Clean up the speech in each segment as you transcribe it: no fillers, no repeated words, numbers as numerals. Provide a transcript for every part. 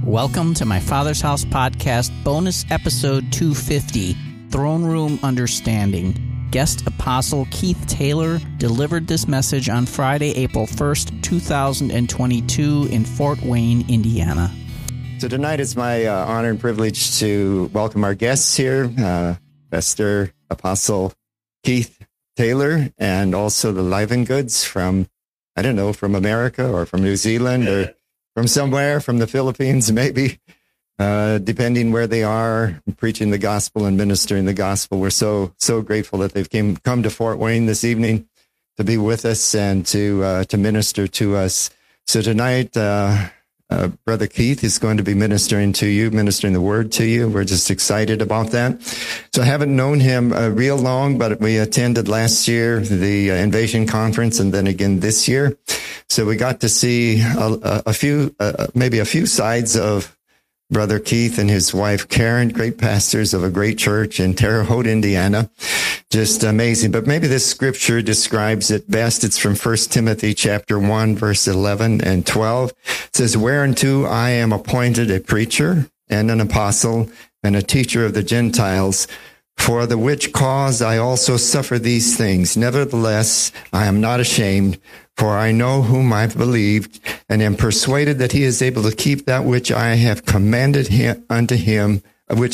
Welcome to my Father's House podcast, bonus episode 250, Throne Room Understanding. Guest Apostle Keith Taylor delivered this message on Friday, April 1st, 2022 in Fort Wayne, Indiana. So tonight it's my honor and privilege to welcome our guests here, Pastor Apostle Keith Taylor, and also the Livingoods from, from America or from New Zealand or from somewhere, from the Philippines, maybe, depending where they are, preaching the gospel and ministering the gospel. We're so grateful that they've come to Fort Wayne this evening to be with us and to minister to us. So tonight, Brother Keith is going to be ministering the word to you. We're just excited about that. So I haven't known him real long, but we attended last year the Invasion Conference and then again this year. So we got to see a few sides of Brother Keith and his wife, Karen, great pastors of a great church in Terre Haute, Indiana. Just amazing. But maybe this scripture describes it best. It's from 1 Timothy chapter 1, verse 11 and 12. It says, "Whereunto I am appointed a preacher and an apostle and a teacher of the Gentiles, for the which cause I also suffer these things. Nevertheless, I am not ashamed, for I know whom I've believed, and am persuaded that he is able to keep that which I have committed unto him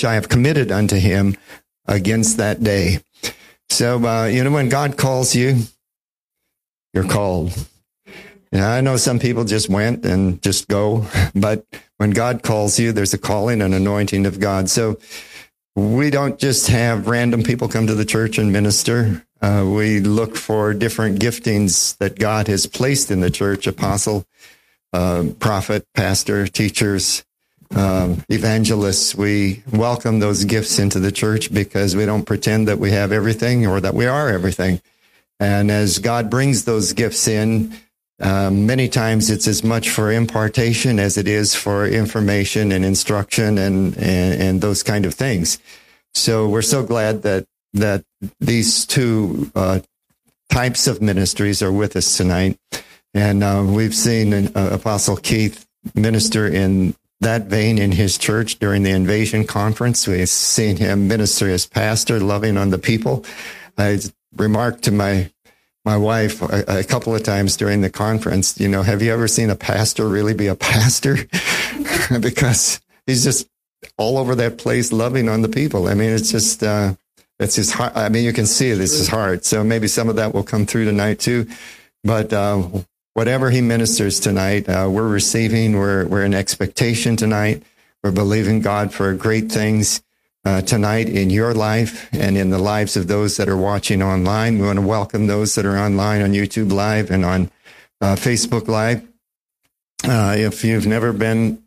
against that day." So, when God calls you, you're called. I know some people just went and just go, but when God calls you, there's a calling and anointing of God. So we don't just have random people come to the church and minister. We look for different giftings that God has placed in the church: apostle, prophet, pastor, teachers, evangelists. We welcome those gifts into the church because we don't pretend that we have everything or that we are everything. And as God brings those gifts in, many times it's as much for impartation as it is for information and instruction and those kind of things. So we're so glad that these two types of ministries are with us tonight. And we've seen Apostle Keith minister in that vein in his church during the Invasion Conference. We've seen him minister as pastor, loving on the people. I remarked to my wife a couple of times during the conference, have you ever seen a pastor really be a pastor? Because he's just all over that place loving on the people. I mean, it's just, it's his heart. I mean, you can see it. It's his heart. So maybe some of that will come through tonight too. But whatever he ministers tonight, we're receiving. We're in expectation tonight. We're believing God for great things tonight in your life and in the lives of those that are watching online. We want to welcome those that are online on YouTube Live and on Facebook Live. If you've never been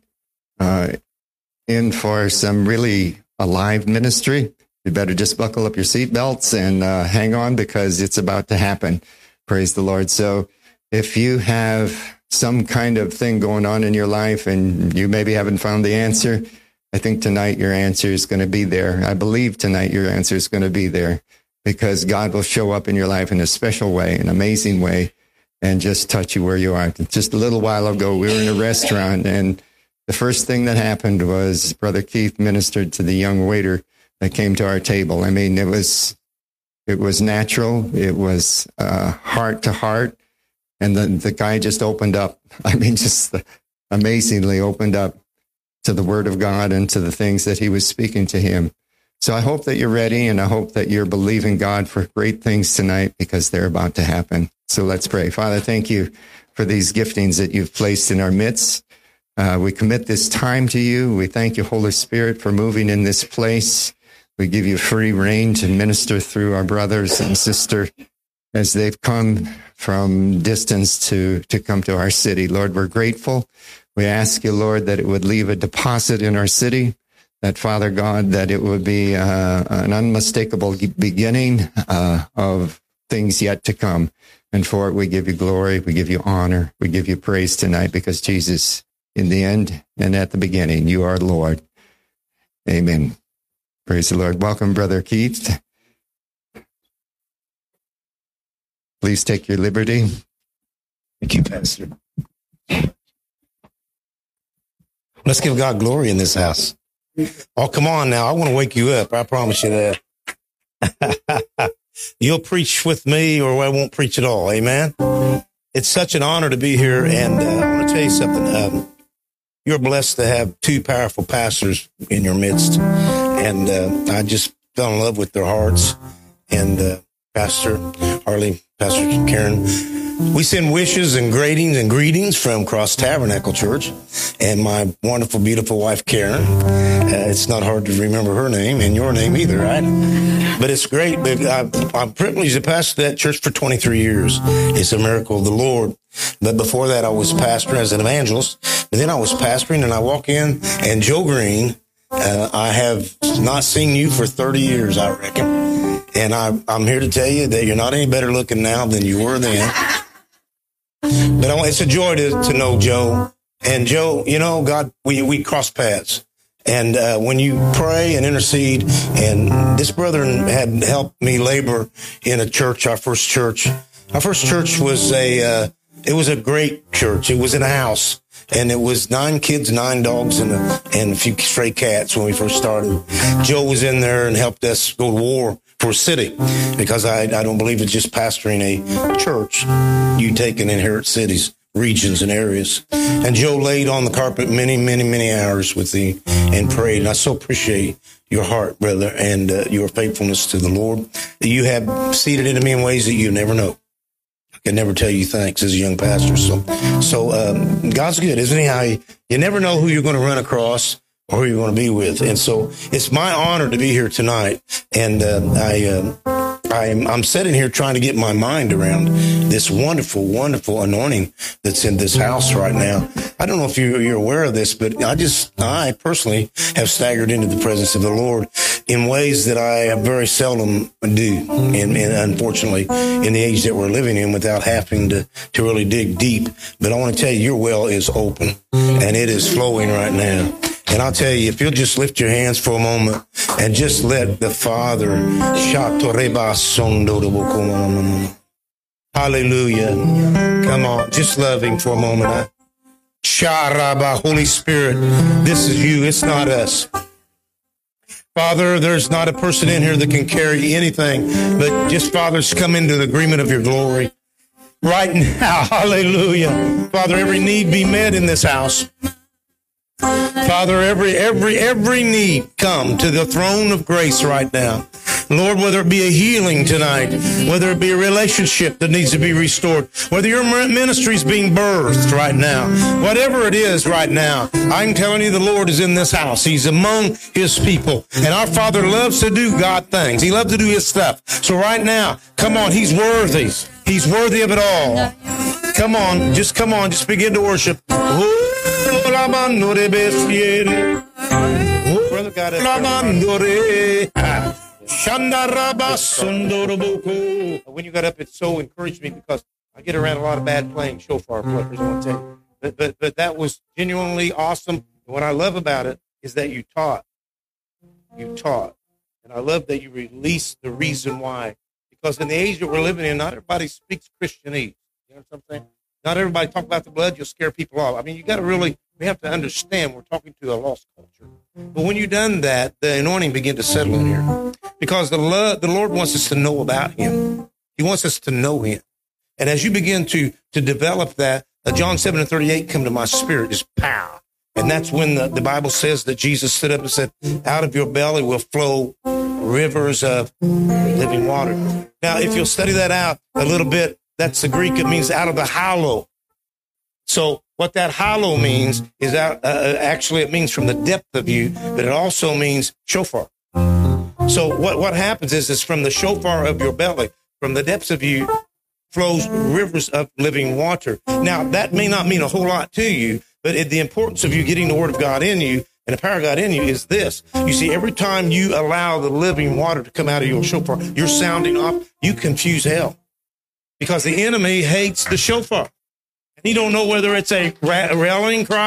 in for some really alive ministry, you better just buckle up your seatbelts and hang on, because it's about to happen. Praise the Lord. So if you have some kind of thing going on in your life and you maybe haven't found the answer, I think tonight your answer is going to be there. I believe tonight your answer is going to be there, because God will show up in your life in a special way, an amazing way, and just touch you where you are. Just a little while ago, we were in a restaurant, and the first thing that happened was Brother Keith ministered to the young waiter that came to our table. I mean, it was natural. It was heart to heart. And the guy just opened up. I mean, just amazingly opened up to the Word of God and to the things that he was speaking to him. So I hope that you're ready, and I hope that you're believing God for great things tonight, because they're about to happen. So let's pray. Father, thank you for these giftings that you've placed in our midst. We commit this time to you. We thank you, Holy Spirit, for moving in this place. We give you free reign to minister through our brothers and sisters as they've come from distance to come to our city. Lord, we're grateful. We ask you, Lord, that it would leave a deposit in our city, that, Father God, that it would be an unmistakable beginning of things yet to come. And for it, we give you glory, we give you honor, we give you praise tonight, because Jesus, in the end and at the beginning, you are Lord. Amen. Praise the Lord. Welcome, Brother Keith. Please take your liberty. Thank you, Pastor. Let's give God glory in this house. Oh, come on now. I want to wake you up. I promise you that. You'll preach with me or I won't preach at all. Amen. It's such an honor to be here. And I want to tell you something. You're blessed to have two powerful pastors in your midst. And I just fell in love with their hearts. And Pastor Harley, Pastor Karen, we send wishes and greetings from Cross Tabernacle Church and my wonderful, beautiful wife, Karen. It's not hard to remember her name and your name either, right? But it's great. I'm privileged to pastor that church for 23 years. It's a miracle of the Lord. But before that, I was pastoring as an evangelist. But then I was pastoring, and I walk in, and Joe Green, I have not seen you for 30 years, I reckon. And I'm here to tell you that you're not any better looking now than you were then. But it's a joy to know Joe. And Joe, you know, God, we cross paths. And when you pray and intercede, and this brother had helped me labor in a church, our first church. Our first church was a great church. It was in a house. And it was 9 kids, 9 dogs, and a few stray cats when we first started. Joe was in there and helped us go to war for a city, because I don't believe it's just pastoring a church. You take and inherit cities, regions, and areas. And Joe laid on the carpet many, many, many hours with me and prayed. And I so appreciate your heart, brother, and your faithfulness to the Lord. You have seeded into me in ways that you never know. I can never tell you thanks as a young pastor. So God's good, isn't he? You never know who you're going to run across or who you're going to be with. And so it's my honor to be here tonight. And I'm sitting here trying to get my mind around this wonderful, wonderful anointing that's in this house right now. I don't know if you're aware of this, but I personally have staggered into the presence of the Lord in ways that I very seldom do. And unfortunately, in the age that we're living in, without having to really dig deep. But I want to tell you, your well is open and it is flowing right now. And I'll tell you, if you'll just lift your hands for a moment and just let the Father, hallelujah. Come on, just love him for a moment. Holy Spirit, this is you. It's not us. Father, there's not a person in here that can carry anything, but just, Father, come into the agreement of your glory right now. Hallelujah. Father, every need be met in this house. Father, every need come to the throne of grace right now. Lord, whether it be a healing tonight, whether it be a relationship that needs to be restored, whether your ministry is being birthed right now, whatever it is right now, I'm telling you, the Lord is in this house. He's among his people. And our Father loves to do God things. He loves to do his stuff. So right now, come on, he's worthy. He's worthy of it all. Come on, just begin to worship. Brother got it. When you got up, it so encouraged me, because I get around a lot of bad playing shofar players, I want to tell you. But that was genuinely awesome. What I love about it is that you taught. And I love that you released the reason why. Because in the age that we're living in, not everybody speaks Christianese. You know what I'm saying? Not everybody talk about the blood, you'll scare people off. I mean, we have to understand we're talking to a lost culture. But when you've done that, the anointing begin to settle in here. Because the Lord wants us to know about him. He wants us to know him. And as you begin to develop that, John 7:38 come to my spirit, just pow. And that's when the Bible says that Jesus stood up and said, out of your belly will flow rivers of living water. Now, if you'll study that out a little bit, that's the Greek. It means out of the hollow. So what that hollow means is actually it means from the depth of you, but it also means shofar. So what happens is from the shofar of your belly, from the depths of you, flows rivers of living water. Now, that may not mean a whole lot to you, but the importance of you getting the word of God in you and the power of God in you is this. You see, every time you allow the living water to come out of your shofar, you're sounding off, you confuse hell. Because the enemy hates the shofar. And he don't know whether it's a rallying cry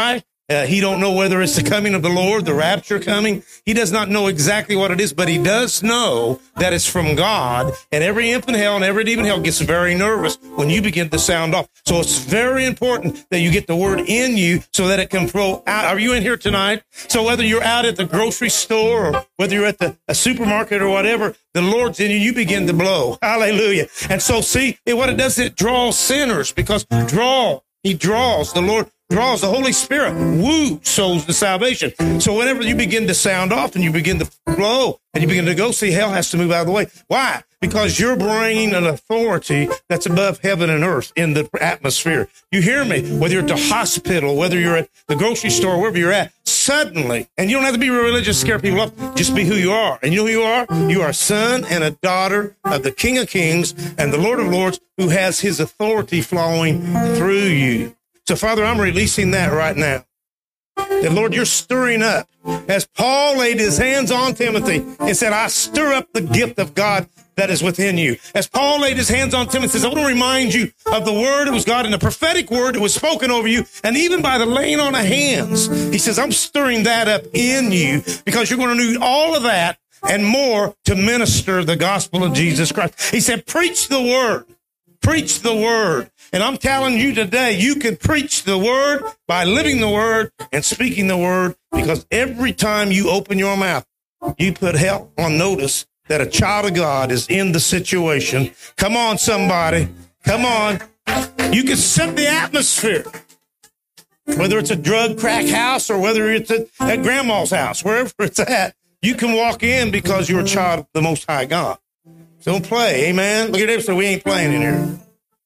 He don't know whether it's the coming of the Lord, the rapture coming. He does not know exactly what it is, but he does know that it's from God. And every imp in hell and every demon in hell gets very nervous when you begin to sound off. So it's very important that you get the word in you so that it can flow out. Are you in here tonight? So whether you're out at the grocery store or whether you're at a supermarket or whatever, the Lord's in you, you begin to blow. Hallelujah. And so see, what it does, it draws sinners, because he draws, the Lord draws, the Holy Spirit woos souls to salvation. So whenever you begin to sound off and you begin to flow and you begin to go, see, hell has to move out of the way. Why? Because you're bringing an authority that's above heaven and earth in the atmosphere. You hear me? Whether you're at the hospital, whether you're at the grocery store, wherever you're at, suddenly, and you don't have to be religious, scare people off, just be who you are. And you know who you are? You are a son and a daughter of the King of Kings and the Lord of Lords, who has his authority flowing through you. So, Father, I'm releasing that right now. That, Lord, you're stirring up. As Paul laid his hands on Timothy and said, I stir up the gift of God that is within you. As Paul laid his hands on Timothy, says, I want to remind you of the word that was God and the prophetic word that was spoken over you. And even by the laying on of hands, he says, I'm stirring that up in you, because you're going to need all of that and more to minister the gospel of Jesus Christ. He said, preach the word. Preach the word. And I'm telling you today, you can preach the word by living the word and speaking the word, because every time you open your mouth, you put hell on notice that a child of God is in the situation. Come on, somebody. Come on. You can set the atmosphere. Whether it's a drug crack house or whether it's at grandma's house, wherever it's at, you can walk in because you're a child of the Most High God. Don't play, amen. Look at it, so we ain't playing in here.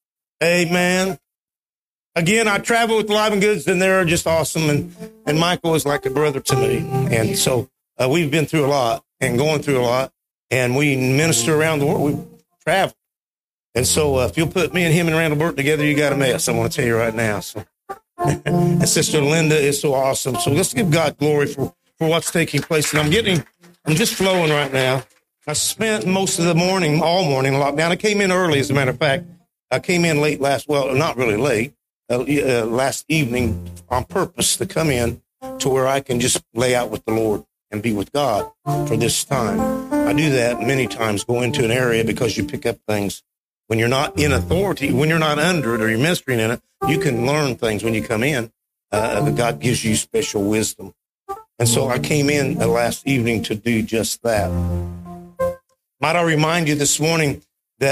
Amen. Again, I travel with Live and Goods, and they're just awesome. And Michael is like a brother to me. And so we've been through a lot and going through a lot, and we minister around the world. We travel. And so if you'll put me and him and Randall Burton together, you got a mess. I want to tell you right now. So, and Sister Linda is so awesome. So let's give God glory for what's taking place. And I'm just flowing right now. I spent most of the morning, all morning, lockdown. I came in early, as a matter of fact. I came in late not really late, last evening on purpose to come in to where I can just lay out with the Lord and be with God for this time. I do that many times, go into an area, because you pick up things. When you're not in authority, when you're not under it or you're ministering in it, you can learn things when you come in. God gives you special wisdom. And so I came in last evening to do just that. Might I remind you this afternoon,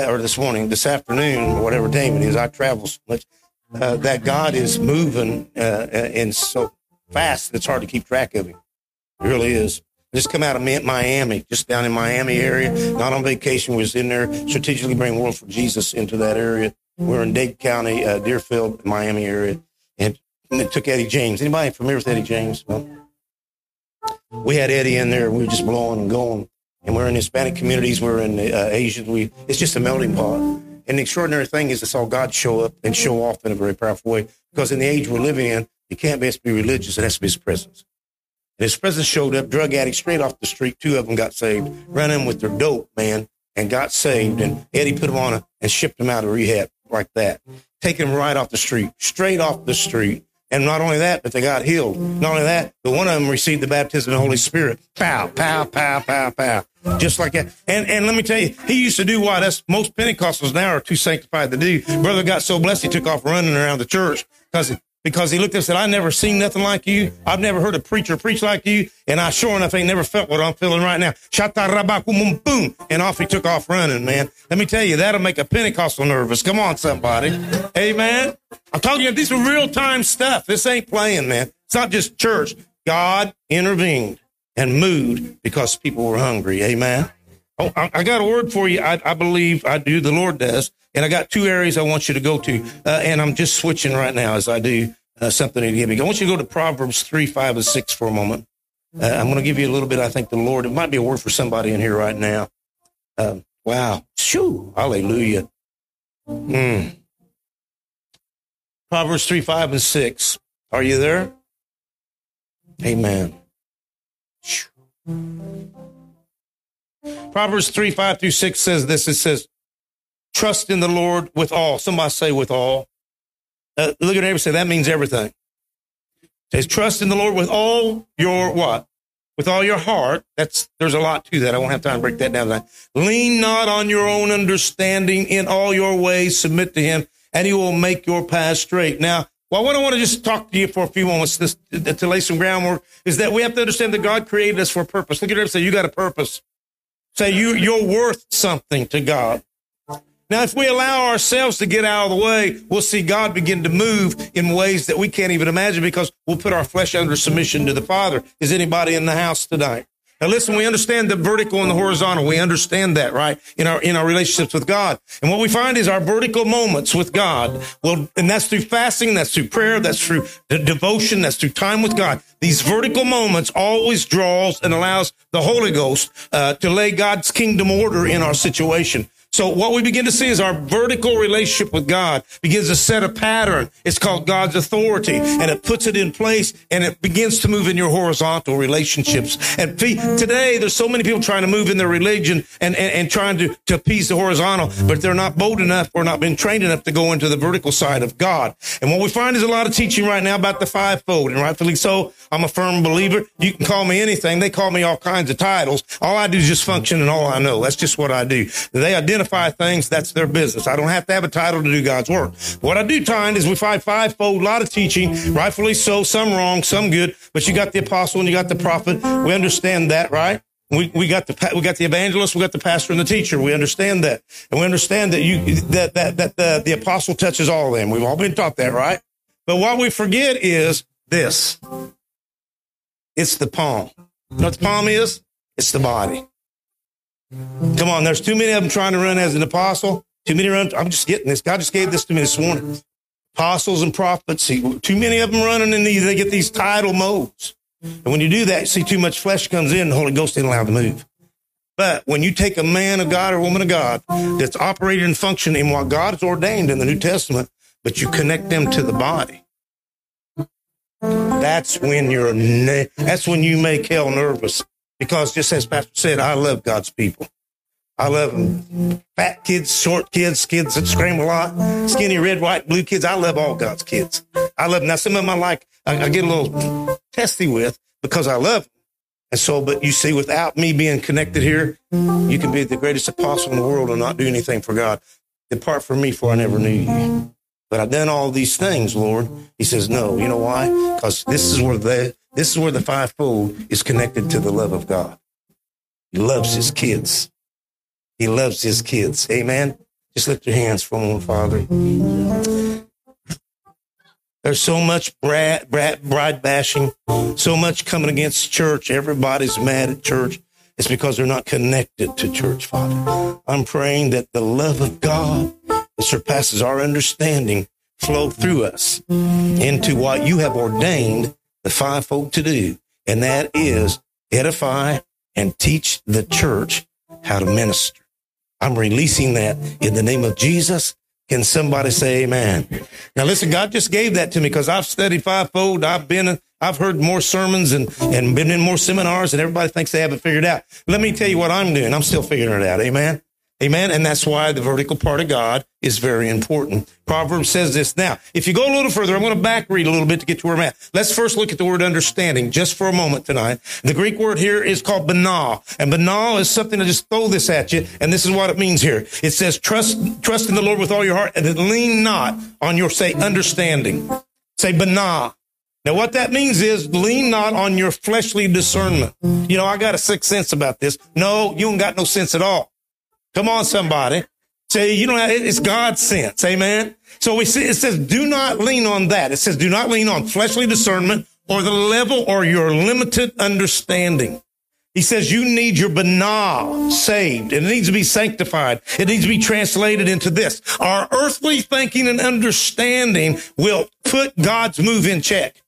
or whatever time it is, I travel so much, that God is moving and so fast that it's hard to keep track of him. It really is. I just come out of Miami, just down in Miami area, not on vacation, was in there, strategically bring World for Jesus into that area. We're in Dade County, Deerfield, Miami area, and it took Eddie James. Anybody familiar with Eddie James? Well, we had Eddie in there. We were just blowing and going. And we're in Hispanic communities. We're in Asian. It's just a melting pot. And the extraordinary thing is, it's all God show up and show off in a very powerful way. Because in the age we're living in, you can't just be religious. It has to be his presence. And his presence showed up. Drug addicts straight off the street. 2 of them got saved. Ran in with their dope, man, and got saved. And Eddie put them on and shipped them out of rehab like that. Taking them right off the street, straight off the street. And not only that, but they got healed. Not only that, but one of them received the baptism of the Holy Spirit. Pow, pow, pow, pow, pow. Just like that. And let me tell you, he used to do what most Pentecostals now are too sanctified to do. Brother got so blessed, he took off running around the church because he looked up and said, I never seen nothing like you. I've never heard a preacher preach like you. And I sure enough ain't never felt what I'm feeling right now. Boom. And off he took off running, man. Let me tell you, that'll make a Pentecostal nervous. Come on, somebody. Amen. I'm talking you, these are real time stuff. This ain't playing, man. It's not just church. God intervened and moved because people were hungry. Amen. Oh, I got a word for you. I believe I do. The Lord does. And I got 2 areas I want you to go to. And I'm just switching right now as I do something to give me. I want you to go to Proverbs 3, 5, and 6 for a moment. I'm going to give you a little bit. I think the Lord, it might be a word for somebody in here right now. Wow. Shoo. Hallelujah. Proverbs 3, 5, and 6. Are you there? Amen. Proverbs 3, 5 through 6 says this. It says, trust in the Lord with all. Somebody say with all. Look at everybody, say that means everything. It says, trust in the Lord with all your what? With all your heart. There's a lot to that. I won't have time to break that down. Lean not on your own understanding. In all your ways, submit to him, and he will make your path straight. Now, what I want to just talk to you for a few moments to lay some groundwork is that we have to understand that God created us for a purpose. Look at it and say, you got a purpose. Say, you're worth something to God. Now, if we allow ourselves to get out of the way, we'll see God begin to move in ways that we can't even imagine because we'll put our flesh under submission to the Father. Is anybody in the house tonight? Now, listen, we understand the vertical and the horizontal. We understand that, right, in our relationships with God. And what we find is our vertical moments with God, and that's through fasting, that's through prayer, that's through devotion, that's through time with God. These vertical moments always draws and allows the Holy Ghost to lay God's kingdom order in our situation. So what we begin to see is our vertical relationship with God begins to set a pattern. It's called God's authority, and it puts it in place, and it begins to move in your horizontal relationships. And today, there's so many people trying to move in their religion and trying to appease the horizontal, but they're not bold enough or not been trained enough to go into the vertical side of God. And what we find is a lot of teaching right now about the fivefold, and rightfully so. I'm a firm believer. You can call me anything. They call me all kinds of titles. All I do is just function, and all I know. That's just what I do. They identify things. That's their business. I don't have to have a title to do God's work. What I do find is we find fivefold, a lot of teaching, rightfully so, some wrong, some good, but you got the apostle and you got the prophet. We understand that, right? We got the evangelist, we got the pastor and the teacher. We understand that. And we understand that the apostle touches all of them. We've all been taught that, right? But what we forget is this. It's the palm. You know what the palm is? It's the body. Come on, there's too many of them trying to run as an apostle. Too many run. I'm just getting this. God just gave this to me this morning. Apostles and prophets. See, too many of them running in these. They get these title modes. And when you do that, you see too much flesh comes in. The Holy Ghost ain't allowed to move. But when you take a man of God or woman of God that's operating and functioning in what God has ordained in the New Testament, but you connect them to the body, that's when you make hell nervous. Because just as Pastor said, I love God's people. I love them. Fat kids, short kids, kids that scream a lot, skinny, red, white, blue kids. I love all God's kids. I love them. Now, some of them I get a little testy with because I love them. And so, but you see, without me being connected here, you can be the greatest apostle in the world and not do anything for God. Depart from me, for I never knew you. But I've done all these things, Lord. He says, no. You know why? Because this is where the fivefold is connected to the love of God. He loves his kids. He loves his kids. Amen. Just lift your hands for a moment, Father. There's so much bride bashing, so much coming against church. Everybody's mad at church. It's because they're not connected to church, Father. I'm praying that the love of God that surpasses our understanding flow through us into what you have ordained the fivefold to do, and that is edify and teach the church how to minister. I'm releasing that in the name of Jesus. Can somebody say amen? Now listen, God just gave that to me because I've studied fivefold. I've heard more sermons and been in more seminars, and everybody thinks they have it figured out. Let me tell you what I'm doing. I'm still figuring it out. Amen. Amen. And that's why the vertical part of God is very important. Proverbs says this. Now, if you go a little further, I'm going to back read a little bit to get to where I'm at. Let's first look at the word understanding just for a moment tonight. The Greek word here is called banal. And banal is something to just throw this at you. And this is what it means here. It says, trust in the Lord with all your heart and lean not on your, say, understanding. Say banal. Now, what that means is lean not on your fleshly discernment. You know, I got a sixth sense about this. No, you ain't got no sense at all. Come on, somebody. Say, you don't have, it's God's sense. Amen. So we see, it says, do not lean on that. It says, do not lean on fleshly discernment or the level or your limited understanding. He says, you need your banal saved. It needs to be sanctified. It needs to be translated into this. Our earthly thinking and understanding will put God's move in check.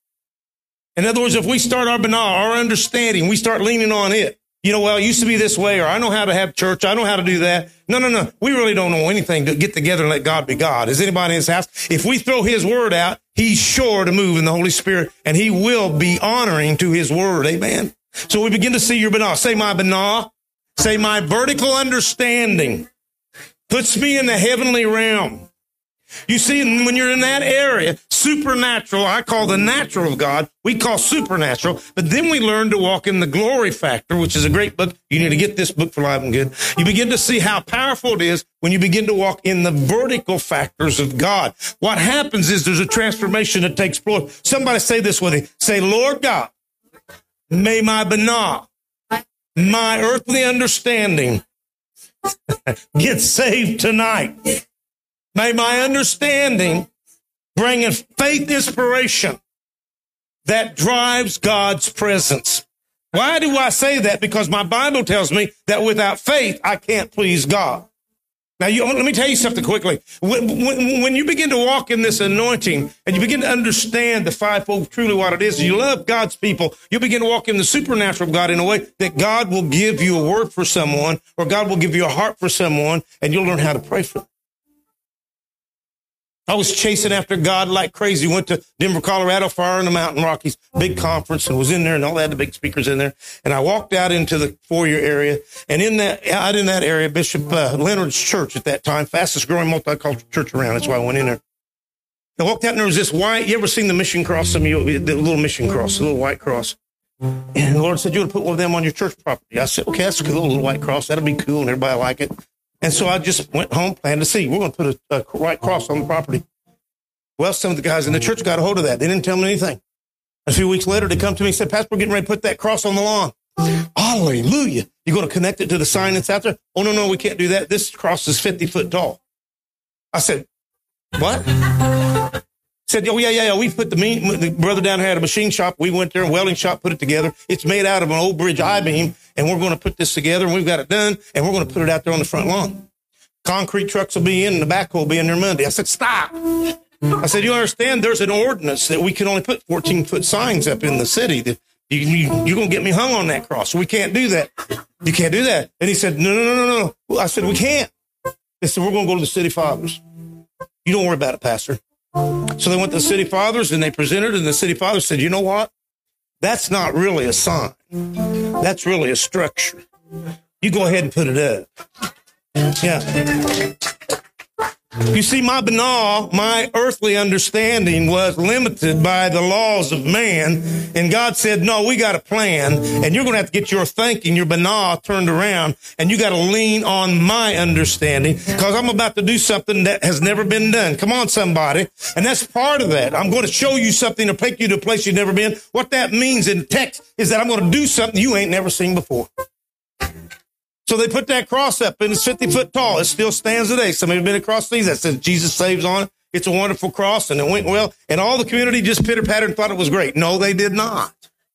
In other words, if we start our banal, our understanding, we start leaning on it. You know, well, it used to be this way, or I know how to have church. I know how to do that. No. We really don't know anything to get together and let God be God. Is anybody in his house? If we throw his word out, he's sure to move in the Holy Spirit, and he will be honoring to his word. Amen. So we begin to see your banal. Say my banal. Say my vertical understanding puts me in the heavenly realm. You see, when you're in that area, supernatural, I call the natural of God, we call supernatural, but then we learn to walk in the glory factor, which is a great book. You need to get this book for Live and Good. You begin to see how powerful it is when you begin to walk in the vertical factors of God. What happens is there's a transformation that takes place. Somebody say this with me. Say, Lord God, may my banah, my earthly understanding get saved tonight. May my understanding bring a faith inspiration that drives God's presence. Why do I say that? Because my Bible tells me that without faith, I can't please God. Now, let me tell you something quickly. When you begin to walk in this anointing and you begin to understand the fivefold truly what it is, you love God's people, you begin to walk in the supernatural of God in a way that God will give you a word for someone, or God will give you a heart for someone, and you'll learn how to pray for them. I was chasing after God like crazy. Went to Denver, Colorado, Fire in the Mountain Rockies, big conference, and was in there, and all that, the big speakers in there. And I walked out into the foyer area, and out in that area, Bishop Leonard's church at that time, fastest growing multicultural church around. That's why I went in there. I walked out, and there was this white. You ever seen the mission cross? Some of you, the little mission cross, the little white cross. And the Lord said, "You want to put one of them on your church property?" I said, "Okay, that's cool, a little white cross. That'll be cool, and everybody like it." And so I just went home, planned to see. We're going to put a white cross on the property. Well, some of the guys in the church got a hold of that. They didn't tell me anything. A few weeks later, they come to me and said, "Pastor, we're getting ready to put that cross on the lawn." Hallelujah. You're going to connect it to the sign that's out there? "Oh, no, we can't do that. This cross is 50 foot tall." I said, "What?" Said, "Oh, yeah. We put the brother down here at a machine shop. We went there, a welding shop, put it together. It's made out of an old bridge I-beam, and we're going to put this together, and we've got it done, and we're going to put it out there on the front lawn. Concrete trucks will be in, and the backhoe will be in there Monday." I said, "Stop." I said, "You understand there's an ordinance that we can only put 14-foot signs up in the city. That you're going to get me hung on that cross. We can't do that. You can't do that." And he said, No. I said, "We can't." They said, "We're going to go to the city fathers." "You don't worry about it, Pastor." So they went to the city fathers and they presented, and the city fathers said, "You know what? That's not really a sign. That's really a structure. You go ahead and put it up." Yeah. You see, my banal, my earthly understanding was limited by the laws of man. And God said, "No, we got a plan, and you're going to have to get your thinking, your banal turned around, and you got to lean on my understanding, because I'm about to do something that has never been done." Come on, somebody. And that's part of that. I'm going to show you something to take you to a place you've never been. What that means in text is that I'm going to do something you ain't never seen before. So they put that cross up, and it's 50 foot tall. It still stands today. Somebody have been across these that says Jesus Saves on it. It's a wonderful cross, and it went well. And all the community just pitter-pattered and thought it was great. No, they did not.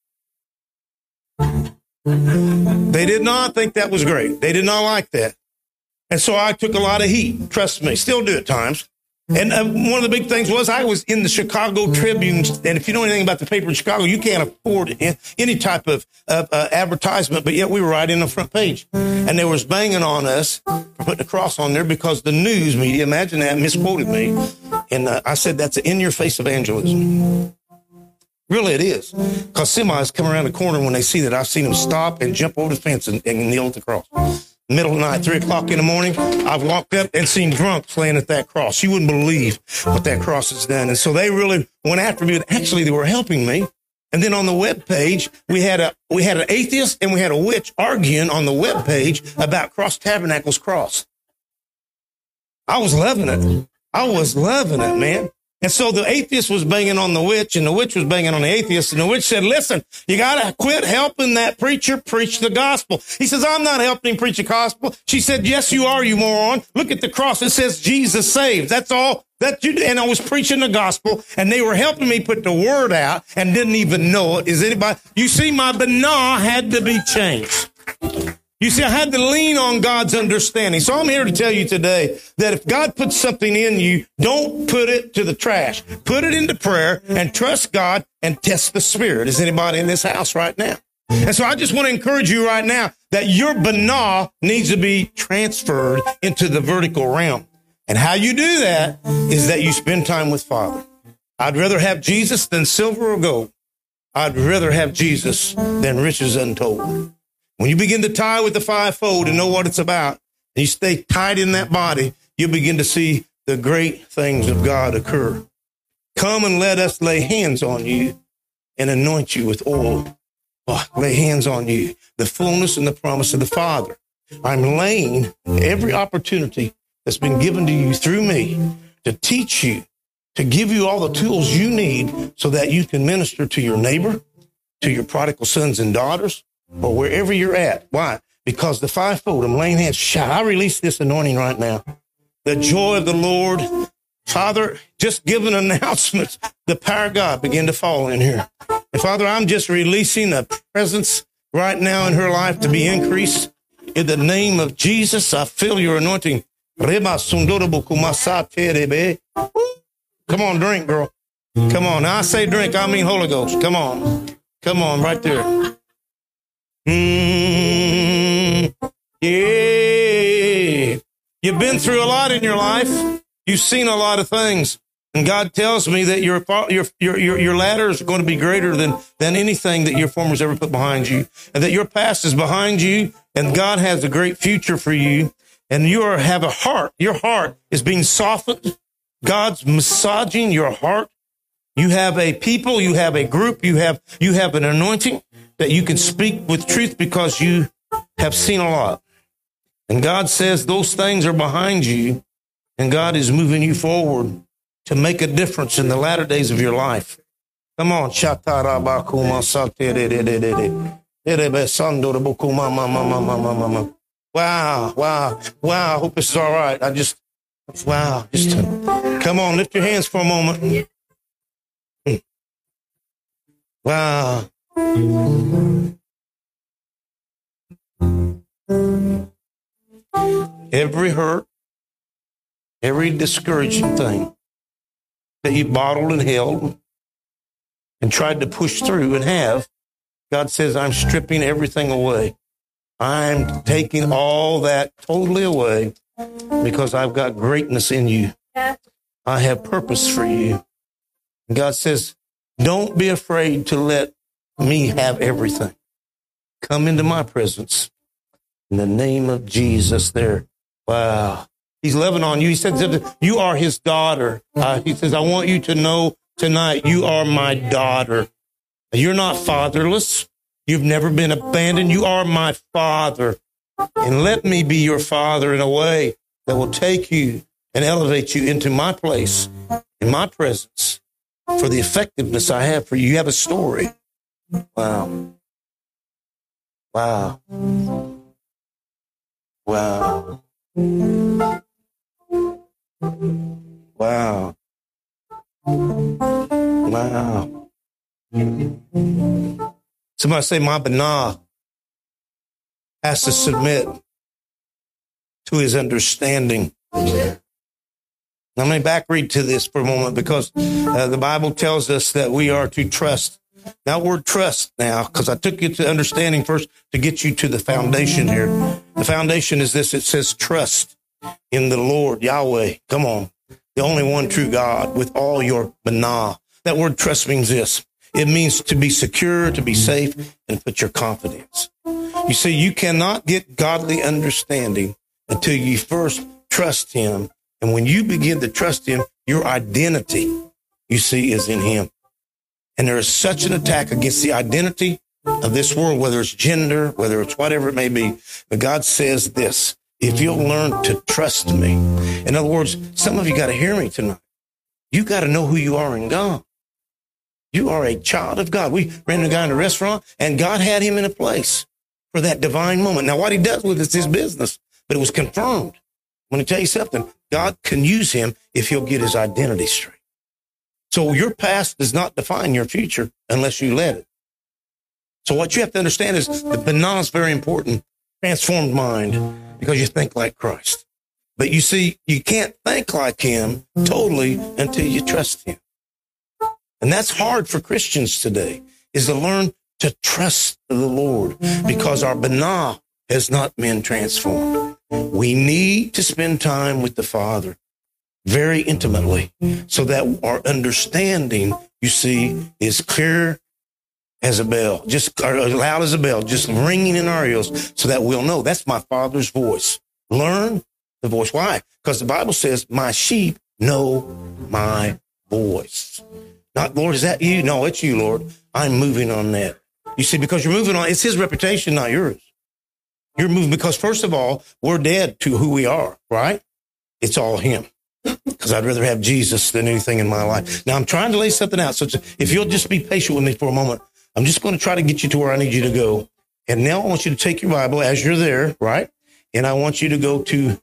They did not think that was great. They did not like that. And so I took a lot of heat. Trust me. Still do at times. And one of the big things was I was in the Chicago Tribune. And if you know anything about the paper in Chicago, you can't afford any type of advertisement. But yet we were right in the front page. And they was banging on us for putting a cross on there because the news media, imagine that, misquoted me. And I said, "That's an in-your-face evangelism." Really, it is. Because semis come around the corner when they see that. I've seen them stop and jump over the fence and kneel at the cross. Middle of the night, 3 o'clock in the morning, I've walked up and seen drunks laying at that cross. You wouldn't believe what that cross has done. And so they really went after me. Actually, they were helping me. And then on the web page, we had an atheist and we had a witch arguing on the web page about Cross Tabernacle's cross. I was loving it. I was loving it, man. And so the atheist was banging on the witch, and the witch was banging on the atheist. And the witch said, "Listen, you got to quit helping that preacher preach the gospel." He says, "I'm not helping him preach the gospel." She said, "Yes, you are, you moron. Look at the cross. It says Jesus saves. That's all that you do." And I was preaching the gospel, and they were helping me put the word out and didn't even know it. Is anybody? You see, my banal had to be changed. You see, I had to lean on God's understanding. So I'm here to tell you today that if God puts something in you, don't put it to the trash. Put it into prayer and trust God and test the Spirit. Is anybody in this house right now? And so I just want to encourage you right now that your banal needs to be transferred into the vertical realm. And how you do that is that you spend time with Father. I'd rather have Jesus than silver or gold. I'd rather have Jesus than riches untold. When you begin to tie with the fivefold and know what it's about, and you stay tied in that body, you'll begin to see the great things of God occur. Come and let us lay hands on you and anoint you with oil. Oh, lay hands on you, the fullness and the promise of the Father. I'm laying every opportunity that's been given to you through me to teach you, to give you all the tools you need so that you can minister to your neighbor, to your prodigal sons and daughters, or wherever you're at. Why? Because the fivefold, I'm laying hands. Shout, I release this anointing right now. The joy of the Lord. Father, just give an announcement. The power of God begin to fall in here. And Father, I'm just releasing a presence right now in her life to be increased. In the name of Jesus, I feel your anointing. Come on, drink, girl. Come on. Now I say drink, I mean Holy Ghost. Come on. Come on, right there. Yeah. You've been through a lot in your life. You've seen a lot of things. And God tells me that your ladder is going to be greater than anything that your formers ever put behind you. And that your past is behind you. And God has a great future for you. And you have a heart. Your heart is being softened. God's massaging your heart. You have a people. You have a group. You have an anointing that you can speak with truth because you have seen a lot. And God says those things are behind you. And God is moving you forward to make a difference in the latter days of your life. Come on. Wow. I hope this is all right. Just come on, lift your hands for a moment. Wow. Every hurt, every discouraging thing that you bottled and held and tried to push through and have, God says, I'm stripping everything away. I'm taking all that totally away because I've got greatness in you. I have purpose for you. And God says, don't be afraid to let me have everything. Come into my presence. In the name of Jesus there. Wow. He's loving on you. He said, you are his daughter. He says, I want you to know tonight, you are my daughter. You're not fatherless. You've never been abandoned. You are my father. And let me be your father in a way that will take you and elevate you into my place, in my presence, for the effectiveness I have for you. You have a story. Wow. Wow. Wow. Wow. Wow. Somebody say, my Banah has to submit to his understanding. I'm going to back read to this for a moment because the Bible tells us that we are to trust. That word trust now, because I took you to understanding first to get you to the foundation here. The foundation is this. It says trust in the Lord, Yahweh. Come on. The only one true God with all your Banah. That word trust means this. It means to be secure, to be safe, and put your confidence. You see, you cannot get godly understanding until you first trust him. And when you begin to trust him, your identity, you see, is in him. And there is such an attack against the identity of this world, whether it's gender, whether it's whatever it may be. But God says this, if you'll learn to trust me. In other words, some of you got to hear me tonight. You got to know who you are in God. You are a child of God. We ran a guy in a restaurant and God had him in a place for that divine moment. Now, what he does with it's his business, but it was confirmed. I'm going to tell you something. God can use him if he'll get his identity straight. So your past does not define your future unless you let it. So what you have to understand is the Banah is very important. Transformed mind, because you think like Christ. But you see, you can't think like him totally until you trust him. And that's hard for Christians today, is to learn to trust the Lord because our Banah has not been transformed. We need to spend time with the Father very intimately so that our understanding, you see, is clear as a bell, just loud as a bell, just ringing in our ears so that we'll know that's my Father's voice. Learn the voice. Why? Because the Bible says, my sheep know my voice. Not, Lord, is that you? No, it's you, Lord. I'm moving on that. You see, because you're moving on, it's his reputation, not yours. You're moving because, first of all, we're dead to who we are, right? It's all him. Because I'd rather have Jesus than anything in my life. Now, I'm trying to lay something out. So if you'll just be patient with me for a moment, I'm just going to try to get you to where I need you to go. And now I want you to take your Bible as you're there, right? And I want you to go to,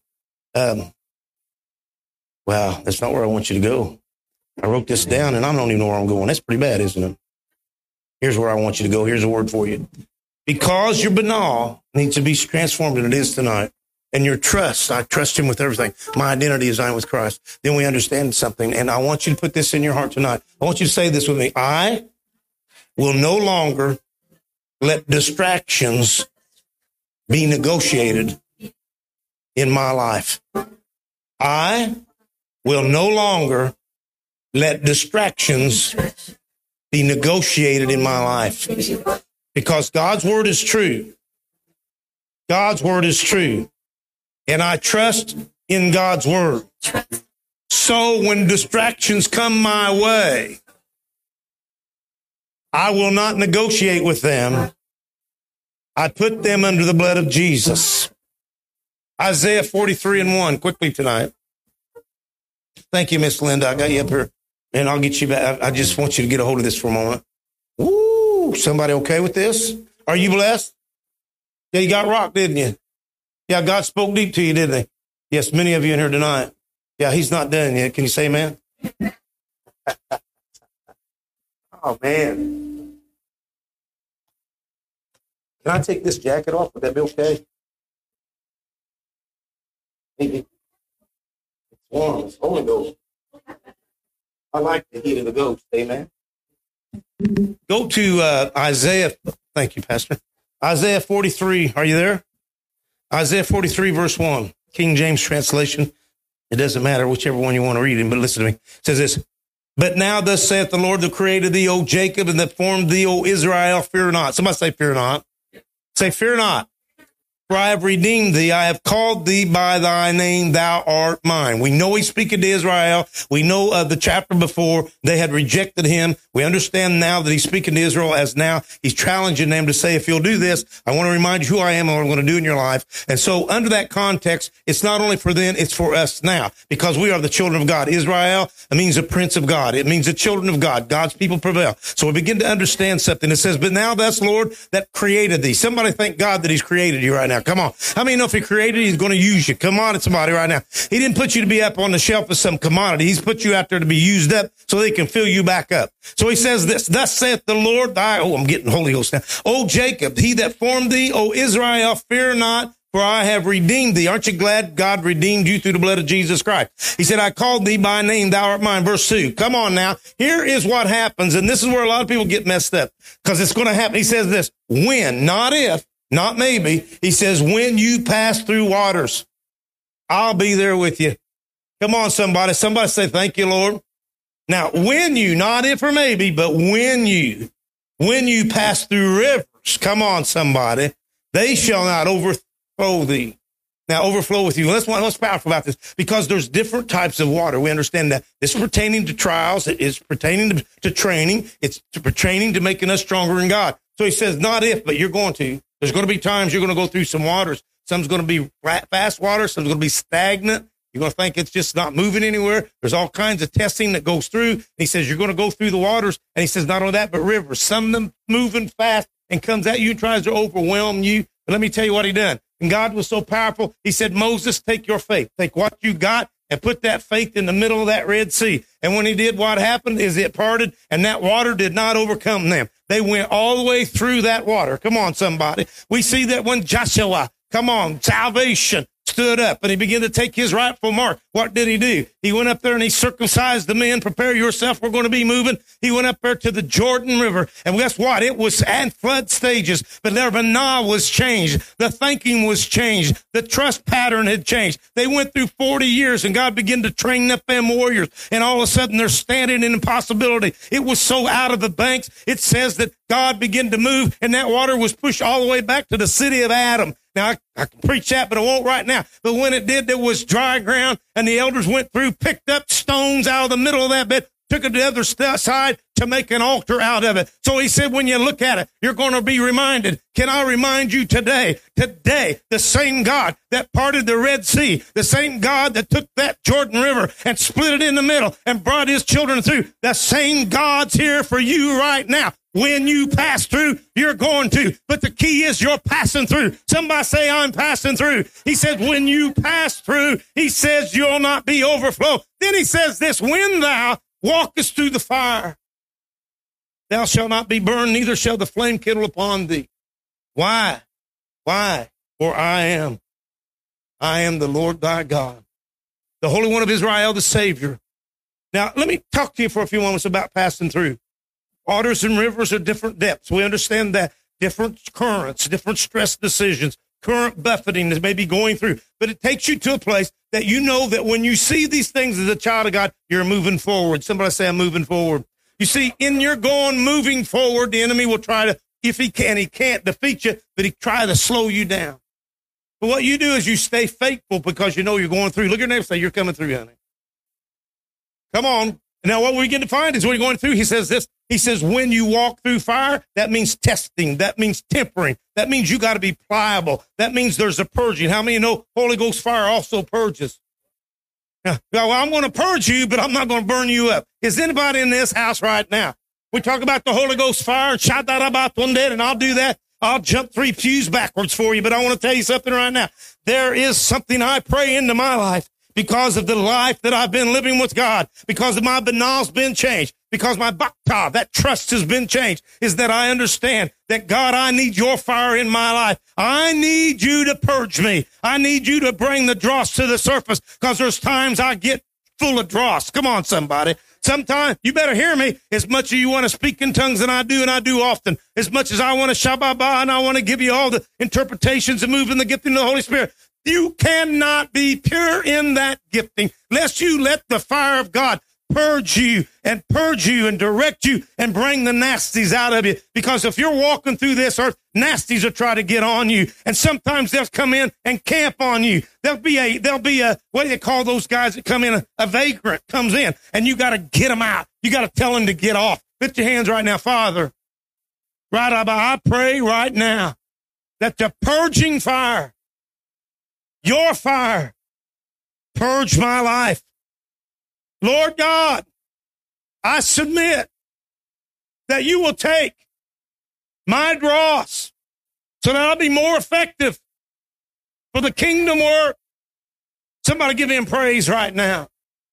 wow, that's not where I want you to go. I wrote this down and I don't even know where I'm going. That's pretty bad, isn't it? Here's where I want you to go. Here's a word for you. Because your banal needs to be transformed, and it is tonight. And your trust, I trust him with everything. My identity is I with Christ. Then we understand something. And I want you to put this in your heart tonight. I want you to say this with me. I will no longer let distractions be negotiated in my life. I will no longer let distractions be negotiated in my life. Because God's word is true. God's word is true. And I trust in God's word. So when distractions come my way, I will not negotiate with them. I put them under the blood of Jesus. Isaiah 43:1, quickly tonight. Thank you, Miss Linda. I got you up here, and I'll get you back. I just want you to get a hold of this for a moment. Woo! Somebody okay with this? Are you blessed? Yeah, you got rocked, didn't you? Yeah, God spoke deep to you, didn't he? Yes, many of you in here tonight. Yeah, he's not done yet. Can you say amen? Oh, man. Can I take this jacket off? Would that be okay? Maybe. It's warm. It's Holy Ghost. I like the heat of the ghost. Amen. Go to Isaiah. Thank you, Pastor. Isaiah 43. Are you there? Isaiah 43, verse 1. King James translation. It doesn't matter, whichever one you want to read in, but listen to me. It says this. But now thus saith the Lord that created thee, O Jacob, and that formed thee, O Israel, fear not. Somebody say, fear not. Say, fear not. For I have redeemed thee. I have called thee by thy name. Thou art mine. We know he's speaking to Israel. We know the chapter before they had rejected him. We understand now that he's speaking to Israel as now he's challenging them to say, if you'll do this, I want to remind you who I am and what I'm going to do in your life. And so under that context, it's not only for them, it's for us now, because we are the children of God. Israel, it means the prince of God. It means the children of God. God's people prevail. So we begin to understand something. It says, but now that's Lord that created thee. Somebody thank God that he's created you right now. Come on. How many know if he created you, he's going to use you? Come on, it's somebody right now. He didn't put you to be up on the shelf of some commodity. He's put you out there to be used up so they can fill you back up. So he says this, thus saith the Lord, I'm getting Holy Ghost now. O Jacob, he that formed thee, O Israel, fear not, for I have redeemed thee. Aren't you glad God redeemed you through the blood of Jesus Christ? He said, I called thee by name, thou art mine. Verse 2. Come on now. Here is what happens, and this is where a lot of people get messed up, because it's going to happen. He says this, when, not if, not maybe. He says, when you pass through waters, I'll be there with you. Come on, somebody. Somebody say, thank you, Lord. Now, when you, not if or maybe, but when you pass through rivers, come on, somebody, they shall not overthrow thee. Now, overflow with you. That's what's powerful about this, because there's different types of water. We understand that. This is pertaining to trials. It is pertaining to training. It's pertaining to making us stronger in God. So he says, not if, but you're going to. There's going to be times you're going to go through some waters. Some's going to be fast water. Some's going to be stagnant. You're going to think it's just not moving anywhere. There's all kinds of testing that goes through. He says, you're going to go through the waters. And he says, not only that, but rivers. Some of them moving fast and comes at you and tries to overwhelm you. But let me tell you what he done. And God was so powerful. He said, Moses, take your faith. Take what you got and put that faith in the middle of that Red Sea. And when he did, what happened is it parted, and that water did not overcome them. They went all the way through that water. Come on, somebody. We see that when Joshua, salvation, stood up and he began to take his rightful mark. What did he do? He went up there and he circumcised the men. Prepare yourself. We're going to be moving. He went up there to the Jordan River. And guess what? It was at flood stages, but their banah was changed. The thinking was changed. The trust pattern had changed. They went through 40 years and God began to train up them warriors. And all of a sudden they're standing in impossibility. It was so out of the banks. It says that God began to move and that water was pushed all the way back to the city of Adam. Now, I can preach that, but I won't right now. But when it did, there was dry ground, and the elders went through, picked up stones out of the middle of that bed, took it to the other side to make an altar out of it. So he said, when you look at it, you're going to be reminded. Can I remind you today, the same God that parted the Red Sea, the same God that took that Jordan River and split it in the middle and brought his children through, the same God's here for you right now. When you pass through, you're going to. But the key is you're passing through. Somebody say, I'm passing through. He said, when you pass through, he says, you'll not be overflow. Then he says this, when thou walkest through the fire, thou shalt not be burned, neither shall the flame kindle upon thee. Why? Why? For I am the Lord thy God, the Holy One of Israel, the Savior. Now, let me talk to you for a few moments about passing through. Waters and rivers are different depths. We understand that. Different currents, different stress decisions, current buffeting that may be going through. But it takes you to a place that you know that when you see these things as a child of God, you're moving forward. Somebody say, I'm moving forward. You see, in your moving forward, the enemy will try to, if he can't defeat you, but he try to slow you down. But what you do is you stay faithful because you know you're going through. Look at your neighbor and say, you're coming through, honey. Come on. Now, what we get to find is when you're going through, he says this. He says, when you walk through fire, that means testing. That means tempering. That means you got to be pliable. That means there's a purging. How many know Holy Ghost fire also purges? Now, well, I'm going to purge you, but I'm not going to burn you up. Is anybody in this house right now? We talk about the Holy Ghost fire, and I'll do that. I'll jump 3 pews backwards for you, but I want to tell you something right now. There is something I pray into my life. Because of the life that I've been living with God, because of my banal's been changed, because my bhakta, that trust has been changed, is that I understand that, God, I need your fire in my life. I need you to purge me. I need you to bring the dross to the surface, because there's times I get full of dross. Come on, somebody. Sometimes, you better hear me, as much as you want to speak in tongues, and I do often, as much as I want to shabba and I want to give you all the interpretations and move in the gifting of the Holy Spirit. You cannot be pure in that gifting lest you let the fire of God purge you and direct you and bring the nasties out of you. Because if you're walking through this earth, nasties will try to get on you. And sometimes they'll come in and camp on you. There'll be a, what do you call those guys that come in? A vagrant comes in and you got to get them out. You got to tell them to get off. Lift your hands right now, Father. Right, I pray right now that the purging fire, your fire, purge my life. Lord God, I submit that you will take my dross so that I'll be more effective for the kingdom work. Somebody give him praise right now.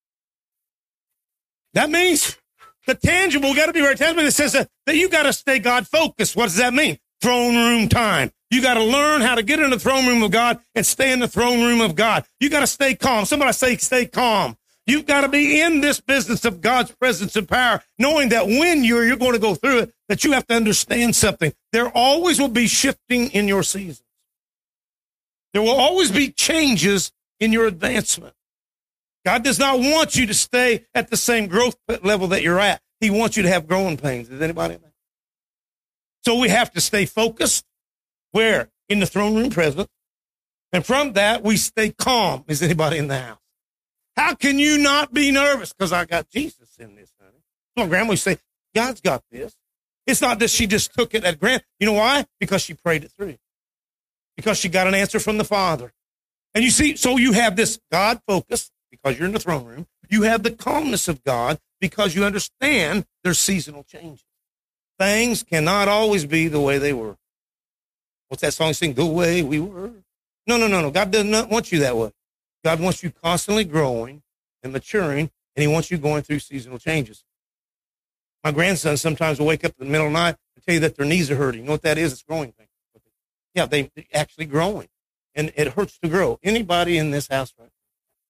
That means the tangible got to be very tangible. It says that you got to stay God focused. What does that mean? Throne room time. You got to learn how to get in the throne room of God and stay in the throne room of God. You got to stay calm. Somebody say, stay calm. You've got to be in this business of God's presence and power, knowing that when you're going to go through it, that you have to understand something. There always will be shifting in your seasons. There will always be changes in your advancement. God does not want you to stay at the same growth level that you're at. He wants you to have growing pains. Is anybody in that? So we have to stay focused. Where? In the throne room presence. And from that, we stay calm. Is anybody in the house? How can you not be nervous? Because I got Jesus in this, honey. Come on, Grandma, you say, God's got this. It's not that she just took it at granted. You know why? Because she prayed it through. Because she got an answer from the Father. And you see, so you have this God focus because you're in the throne room. You have the calmness of God because you understand there's seasonal changes. Things cannot always be the way they were. What's that song sing? The way we were. No. God does not want you that way. God wants you constantly growing and maturing, and he wants you going through seasonal changes. My grandson sometimes will wake up in the middle of the night and tell you that their knees are hurting. You know what that is? It's growing thing. Yeah, they're actually growing, and it hurts to grow. Anybody in this house right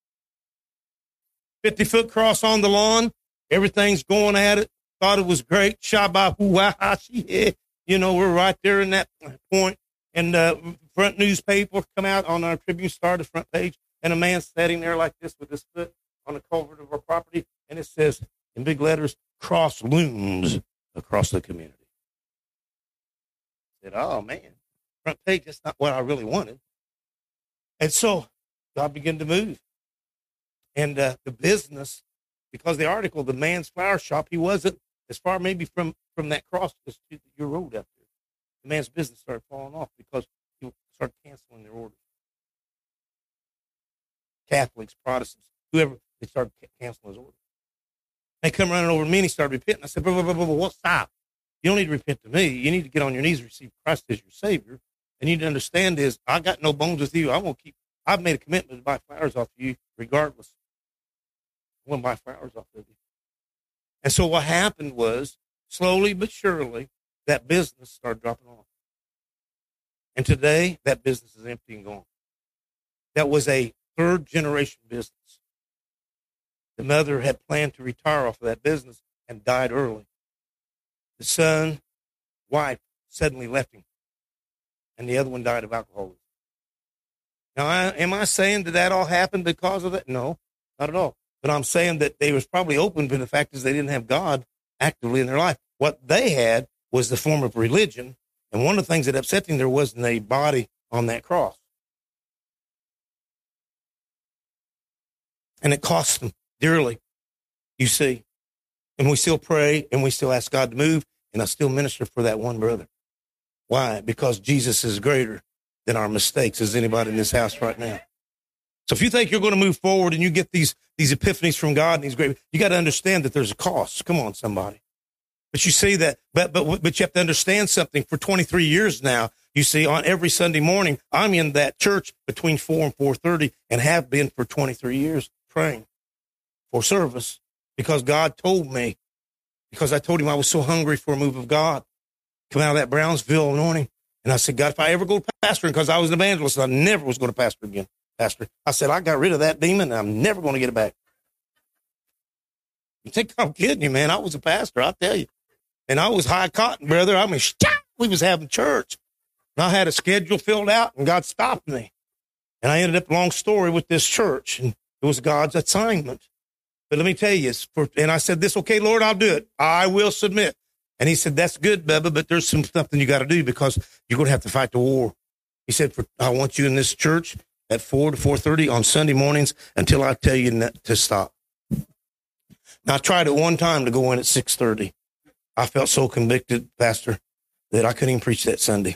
now? 50-foot cross on the lawn. Everything's going at it. Thought it was great. Shabbat, you know, we're right there in that point. And front newspaper come out on our Tribune Star, the front page, and a man sitting there like this with his foot on the culvert of our property, and it says in big letters, cross looms across the community. I said, oh, man, front page. That's not what I really wanted. And so God began to move. And the business, because the article, the man's flower shop, he wasn't as far maybe from that cross as to your road up there. The man's business started falling off because he started canceling their orders. Catholics, Protestants, whoever, they started canceling his orders. They come running over to me and he started repenting. I said, well, stop. You don't need to repent to me. You need to get on your knees and receive Christ as your Savior. And you need to understand is, I got no bones with you. I've made a commitment to buy flowers off of you regardless. I want to buy flowers off of you. And so what happened was, slowly but surely, that business started dropping off. And today, that business is empty and gone. That was a third-generation business. The mother had planned to retire off of that business and died early. The son, wife, suddenly left him. And the other one died of alcoholism. Now, am I saying that all happened because of that? No, not at all. But I'm saying that they was probably open to the fact is they didn't have God actively in their life. What they had was the form of religion. And one of the things that upset them, there wasn't a body on that cross. And it cost them dearly, you see. And we still pray and we still ask God to move. And I still minister for that one brother. Why? Because Jesus is greater than our mistakes. Is anybody in this house right now? So if you think you're going to move forward and you get these epiphanies from God and these great, you got to understand that there's a cost. Come on, somebody. But you see that, but you have to understand something. For 23 years now, you see, on every Sunday morning, I'm in that church between 4 and 4:30 and have been for 23 years praying for service because God told me, because I told him I was so hungry for a move of God. Come out of that Brownsville anointing. And I said, God, if I ever go to pastoring, because I was an evangelist, I never was going to pastor again. Pastor, I said, I got rid of that demon, and I'm never going to get it back. You think I'm kidding you, man? I was a pastor, I'll tell you. And I was high cotton, brother. I mean, we was having church. And I had a schedule filled out, and God stopped me. And I ended up, long story, with this church, and it was God's assignment. But let me tell you, and I said this, okay, Lord, I'll do it. I will submit. And he said, that's good, Bubba, but there's something you got to do because you're going to have to fight the war. He said, I want you in this church at 4 to 4:30 on Sunday mornings until I tell you to stop. Now, I tried it one time to go in at 6:30. I felt so convicted, Pastor, that I couldn't even preach that Sunday.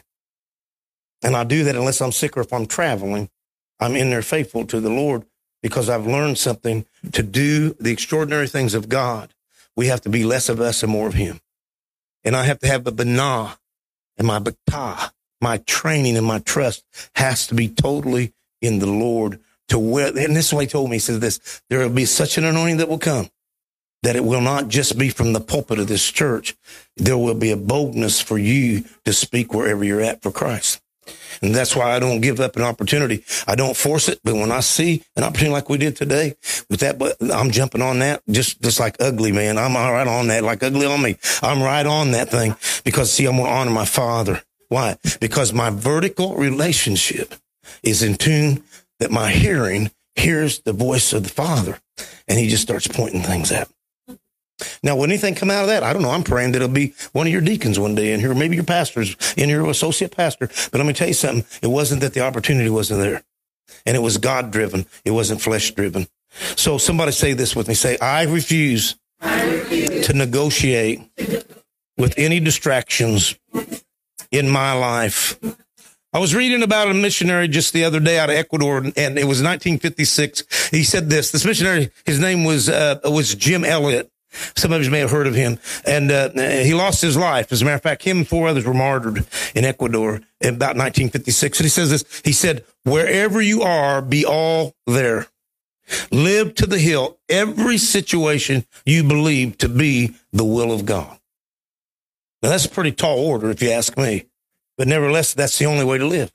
And I do that unless I'm sick or if I'm traveling. I'm in there faithful to the Lord because I've learned something. To do the extraordinary things of God, we have to be less of us and more of him. And I have to have the banah and my batah, my training and my trust has to be totally in the Lord. And this is what he told me. He said this, there will be such an anointing that will come that it will not just be from the pulpit of this church. There will be a boldness for you to speak wherever you're at for Christ. And that's why I don't give up an opportunity. I don't force it. But when I see an opportunity like we did today with that, but I'm jumping on that just like ugly, man. I'm all right on that, like ugly on me. I'm right on that thing because see, I'm going to honor my Father. Why? Because my vertical relationship is in tune that my hearing hears the voice of the Father and he just starts pointing things at me. Now, will anything come out of that? I don't know. I'm praying that it'll be one of your deacons one day in here, maybe your pastors in here, associate pastor. But let me tell you something. It wasn't that the opportunity wasn't there. And it was God-driven. It wasn't flesh-driven. So somebody say this with me. Say, I refuse to negotiate with any distractions in my life. I was reading about a missionary just the other day out of Ecuador, and it was 1956. He said this missionary, his name was Jim Elliot. Some of you may have heard of him. And he lost his life. As a matter of fact, him and 4 others were martyred in Ecuador in about 1956. And he says this, he said, wherever you are, be all there. Live to the hilt every situation you believe to be the will of God. Now, that's a pretty tall order, if you ask me. But nevertheless, that's the only way to live.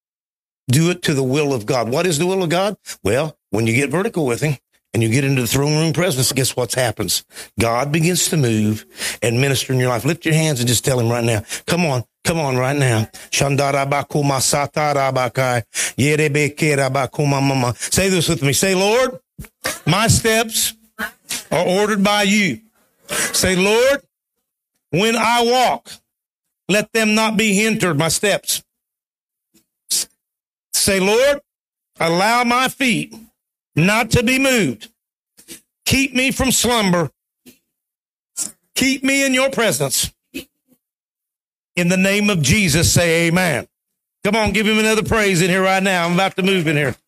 Do it to the will of God. What is the will of God? Well, when you get vertical with him, and you get into the throne room presence, guess what happens? God begins to move and minister in your life. Lift your hands and just tell him right now. Come on right now. Say this with me. Say, Lord, my steps are ordered by you. Say, Lord, when I walk, let them not be hindered, my steps. Say, Lord, allow my feet not to be moved. Keep me from slumber. Keep me in your presence. In the name of Jesus, say amen. Come on, give him another praise in here right now. I'm about to move in here.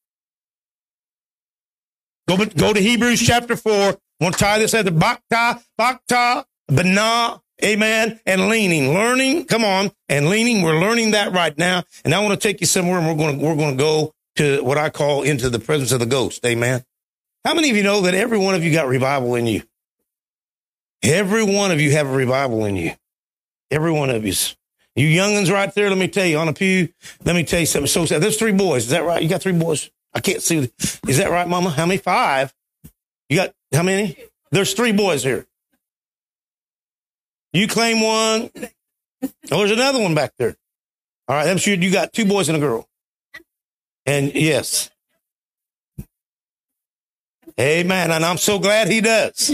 Go to Hebrews chapter 4. I want to tie this at the bakta, bana, amen, and leaning. Learning, come on, and leaning. We're learning that right now. And I want to take you somewhere, and we're going to go to what I call into the presence of the ghost. Amen. How many of you know that every one of you got revival in you? Every one of you have a revival in you. Every one of you. You youngins right there, let me tell you, on a pew, let me tell you something so sad. There's 3 boys. Is that right? You got 3 boys? I can't see. Is that right, Mama? How many? 5? You got how many? There's 3 boys here. You claim one. Oh, there's another one back there. All right, I'm sure you got 2 boys and a girl. And yes. Amen. And I'm so glad he does.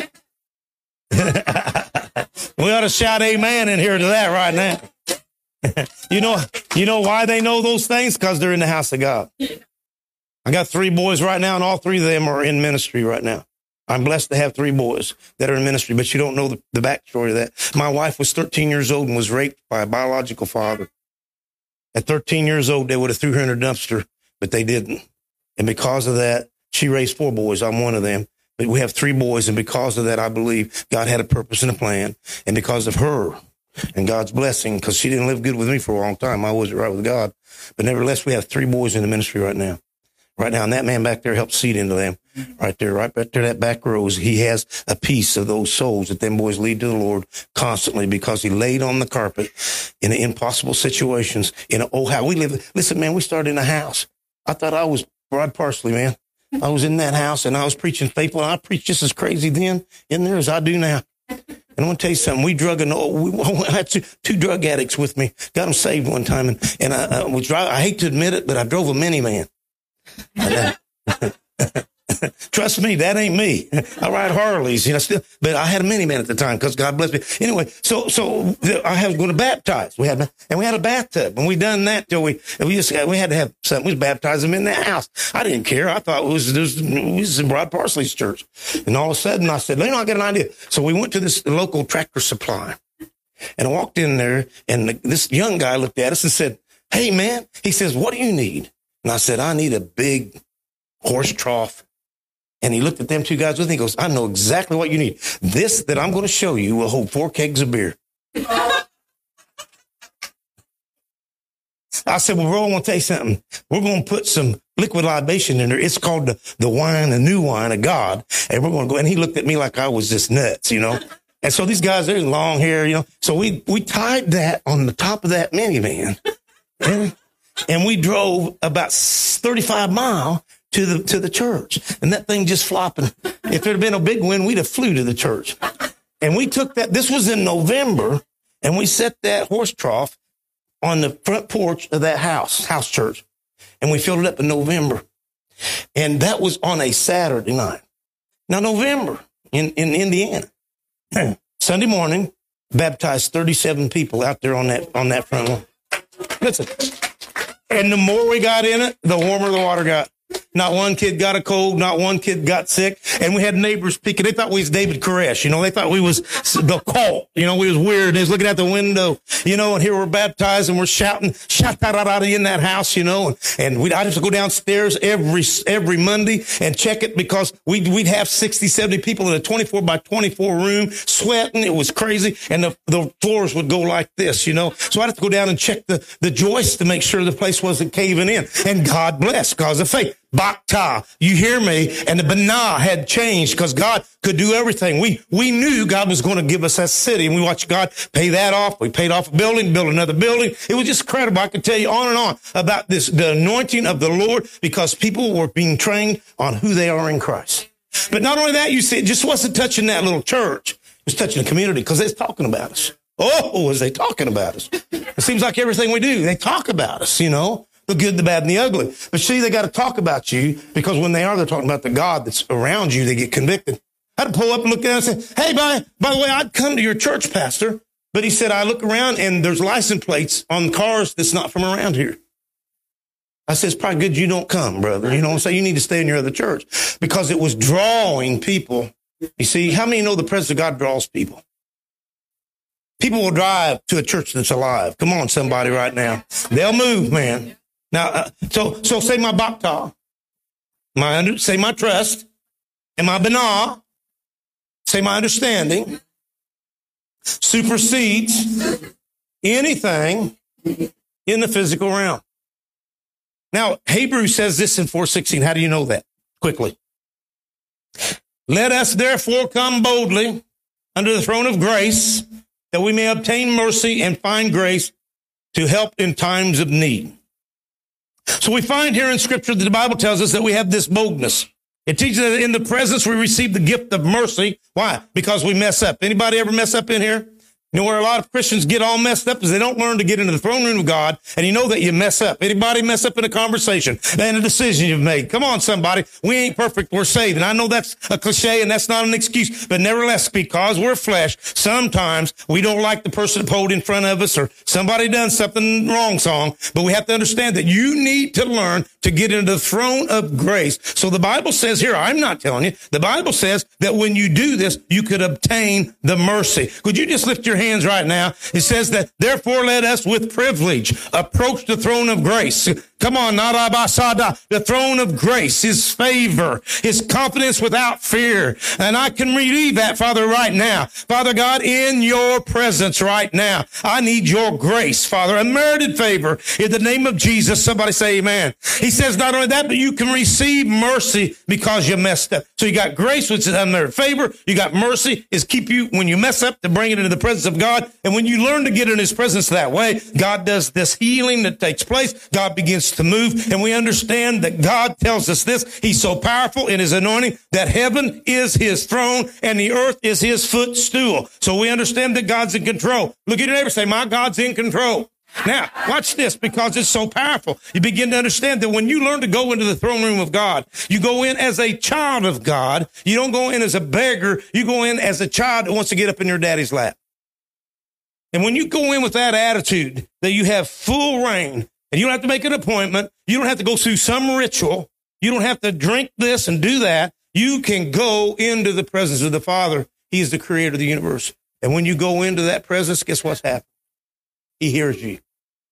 We ought to shout amen in here to that right now. You know why they know those things? Because they're in the house of God. I got 3 boys right now, and all 3 of them are in ministry right now. I'm blessed to have 3 boys that are in ministry, but you don't know the backstory of that. My wife was 13 years old and was raped by a biological father. At 13 years old, they would have threw her in a dumpster, but they didn't. And because of that, she raised 4 boys. I'm one of them. But we have 3 boys, and because of that, I believe God had a purpose and a plan. And because of her and God's blessing, because she didn't live good with me for a long time, I wasn't right with God. But nevertheless, we have 3 boys in the ministry right now. Right now, and that man back there helped seed into them. Right there, that back rows. He has a piece of those souls that them boys lead to the Lord constantly because he laid on the carpet in impossible situations in an old house. We live, listen, man, we started in a house. I thought I was Rod Parsley, man. I was in that house and I was preaching faithful. And I preached just as crazy then in there as I do now. And I want to tell you something. I had 2 drug addicts with me. Got them saved one time. And I hate to admit it, but I drove a minivan. Trust me, that ain't me. I ride Harleys, but I had a minivan at the time because God bless me. Anyway, so I was going to baptize. We had a bathtub, and we done that till we had to have something. We was baptizing them in that house. I didn't care. I thought it was in Rod Parsley's church, and all of a sudden I said, I got an idea. So we went to this local Tractor Supply, and I walked in there, and this young guy looked at us and said, "Hey, man," he says, "what do you need?" And I said, "I need a big horse trough." And he looked at them 2 guys with me. He goes, "I know exactly what you need. This that I'm going to show you will hold 4 kegs of beer." I said, "Well, bro, I want to tell you something. We're going to put some liquid libation in there. It's called the wine, the new wine of God. And we're going to go." And he looked at me like I was just nuts, And so these guys, they're long hair, So we tied that on the top of that minivan. And we drove about 35 miles to the church, and that thing just flopping. If there had been a big wind, we'd have flew to the church. And we took that. This was in November, and we set that horse trough on the front porch of that house church, and we filled it up in November. And that was on a Saturday night. Now, November in Indiana, Sunday morning, baptized 37 people out there on that front lawn. Listen, and the more we got in it, the warmer the water got. Not one kid got a cold. Not one kid got sick. And we had neighbors peeking. They thought we was David Koresh. They thought we was the cult. We was weird. They was looking out the window, and here we're baptized and we're shouting, "Sha-ta-da-da-da" in that house, and I'd have to go downstairs every Monday and check it because we'd have 60, 70 people in a 24 by 24 room sweating. It was crazy. And the floors would go like this, So I'd have to go down and check the joists to make sure the place wasn't caving in. And God bless, cause of faith. Bakta, you hear me? And the Bana had changed because God could do everything. We knew God was going to give us that city, and we watched God pay that off. We paid off a building, built another building. It was just incredible. I could tell you on and on about the anointing of the Lord because people were being trained on who they are in Christ. But not only that, you see, it just wasn't touching that little church. It was touching the community because they're talking about us. Oh, was they talking about us? It seems like everything we do, they talk about us, the good, the bad, and the ugly. But see, they got to talk about you because when they're talking about the God that's around you, they get convicted. I had to pull up and look at it and say, "Hey, by the way, I'd come to your church, Pastor." But he said, "I look around and there's license plates on cars that's not from around here." I said, it's probably good you don't come, brother. You know what I'm saying? You need to stay in your other church because it was drawing people. You see, how many know the presence of God draws people? People will drive to a church that's alive. Come on, somebody right now. They'll move, man. Now, so say my bhakta, say my trust, and my binah, say my understanding, supersedes anything in the physical realm. Now, Hebrews says this in 4:16. How do you know that? Quickly. Let us therefore come boldly under the throne of grace, that we may obtain mercy and find grace to help in times of need. So we find here in Scripture that the Bible tells us that we have this boldness. It teaches that in the presence we receive the gift of mercy. Why? Because we mess up. Anybody ever mess up in here? You know where a lot of Christians get all messed up is they don't learn to get into the throne room of God, and you know that you mess up. Anybody mess up in a conversation and a decision you've made? Come on, somebody. We ain't perfect. We're saved. And I know that's a cliche and that's not an excuse, but nevertheless, because we're flesh, sometimes we don't like the person pulled in front of us or somebody done something wrong song, but we have to understand that you need to learn to get into the throne of grace. So the Bible says here, I'm not telling you, the Bible says that when you do this, you could obtain the mercy. Could you just lift your hands right now? It says that, therefore let us with privilege approach the throne of grace. Come on, the throne of grace, his favor, his confidence without fear. And I can relieve that, Father, right now. Father God, in your presence right now, I need your grace, Father, unmerited favor in the name of Jesus. Somebody say amen. He says not only that, but you can receive mercy because you messed up. So you got grace, which is unmerited favor. You got mercy, is keep you when you mess up to bring it into the presence of God. And when you learn to get in his presence that way, God does this healing that takes place. God begins to move. And we understand that God tells us this. He's so powerful in his anointing that heaven is his throne and the earth is his footstool. So we understand that God's in control. Look at your neighbor, say, my God's in control. Now, watch this, because it's so powerful. You begin to understand that when you learn to go into the throne room of God, you go in as a child of God. You don't go in as a beggar. You go in as a child that wants to get up in your daddy's lap. And when you go in with that attitude that you have full reign, and you don't have to make an appointment, you don't have to go through some ritual, you don't have to drink this and do that, you can go into the presence of the Father. He is the creator of the universe. And when you go into that presence, guess what's happened? He hears you.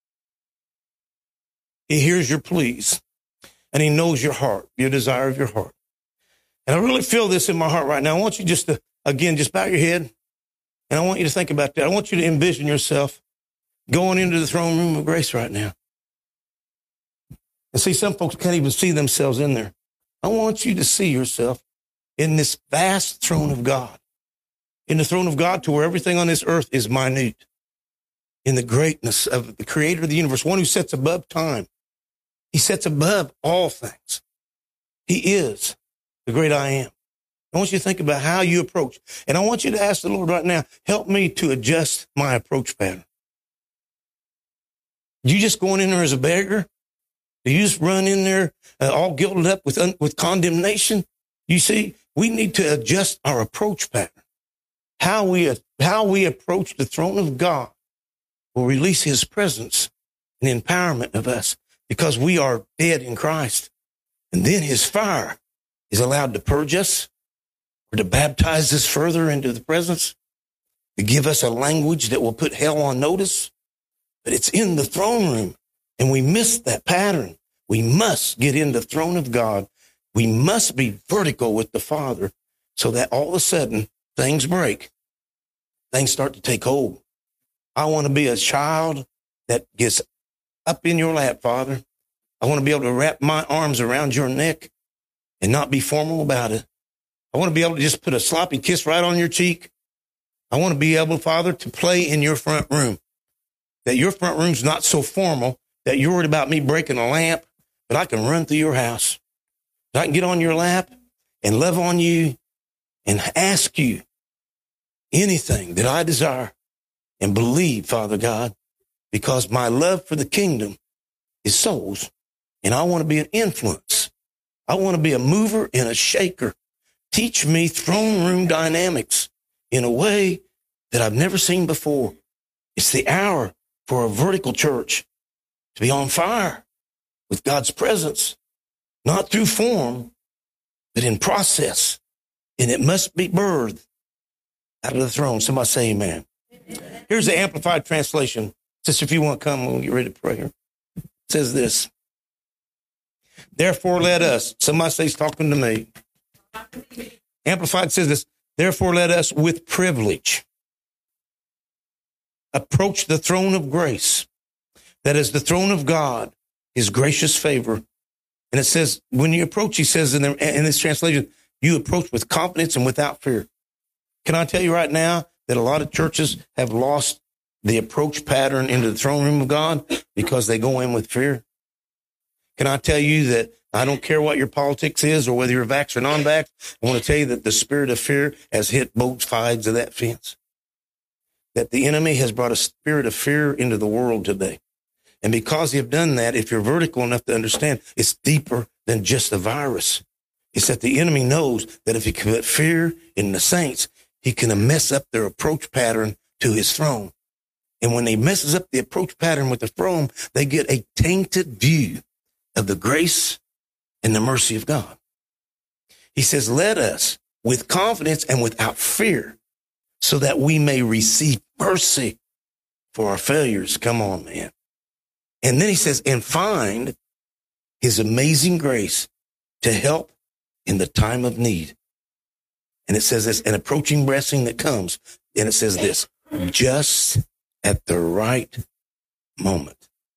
He hears your pleas. And he knows your heart, your desire of your heart. And I really feel this in my heart right now. I want you just to, again, just bow your head. And I want you to think about that. I want you to envision yourself going into the throne room of grace right now. And see, some folks can't even see themselves in there. I want you to see yourself in this vast throne of God. In the throne of God to where everything on this earth is minute. In the greatness of the creator of the universe, one who sits above time. He sits above all things. He is the great I am. I want you to think about how you approach. And I want you to ask the Lord right now, help me to adjust my approach pattern. You just going in there as a beggar? Do you just run in there all guilted up with condemnation? You see, we need to adjust our approach pattern. How we approach the throne of God will release his presence and empowerment of us because we are dead in Christ. And then his fire is allowed to purge us or to baptize us further into the presence, to give us a language that will put hell on notice. But it's in the throne room, and we miss that pattern. We must get in the throne of God. We must be vertical with the Father so that all of a sudden things break. Things start to take hold. I want to be a child that gets up in your lap, Father. I want to be able to wrap my arms around your neck and not be formal about it. I want to be able to just put a sloppy kiss right on your cheek. I want to be able, Father, to play in your front room. That your front room's not so formal that you're worried about me breaking a lamp, but I can run through your house. I can get on your lap and love on you and ask you anything that I desire and believe, Father God, because my love for the kingdom is souls, and I want to be an influence. I want to be a mover and a shaker. Teach me throne room dynamics in a way that I've never seen before. It's the hour for a vertical church to be on fire. with God's presence, not through form, but in process. And it must be birthed out of the throne. Somebody say amen. Here's the Amplified Translation. Sister, if you want to come, we'll get ready to pray here. It says this. Therefore, let us, somebody say he's talking to me. Amplified says this. Therefore, let us with privilege approach the throne of grace. That is the throne of God, his gracious favor. And it says, when you approach, he says in this translation, you approach with confidence and without fear. Can I tell you right now that a lot of churches have lost the approach pattern into the throne room of God because they go in with fear? Can I tell you that I don't care what your politics is or whether you're vax or non-vax. I want to tell you that the spirit of fear has hit both sides of that fence. That the enemy has brought a spirit of fear into the world today. And because you've done that, if you're vertical enough to understand, it's deeper than just a virus. It's that the enemy knows that if he can put fear in the saints, he can mess up their approach pattern to his throne. And when he messes up the approach pattern with the throne, they get a tainted view of the grace and the mercy of God. He says, let us with confidence and without fear so that we may receive mercy for our failures. Come on, man. And then he says, and find his amazing grace to help in the time of need. And it says this, an approaching blessing that comes. And it says this, just at the right moment.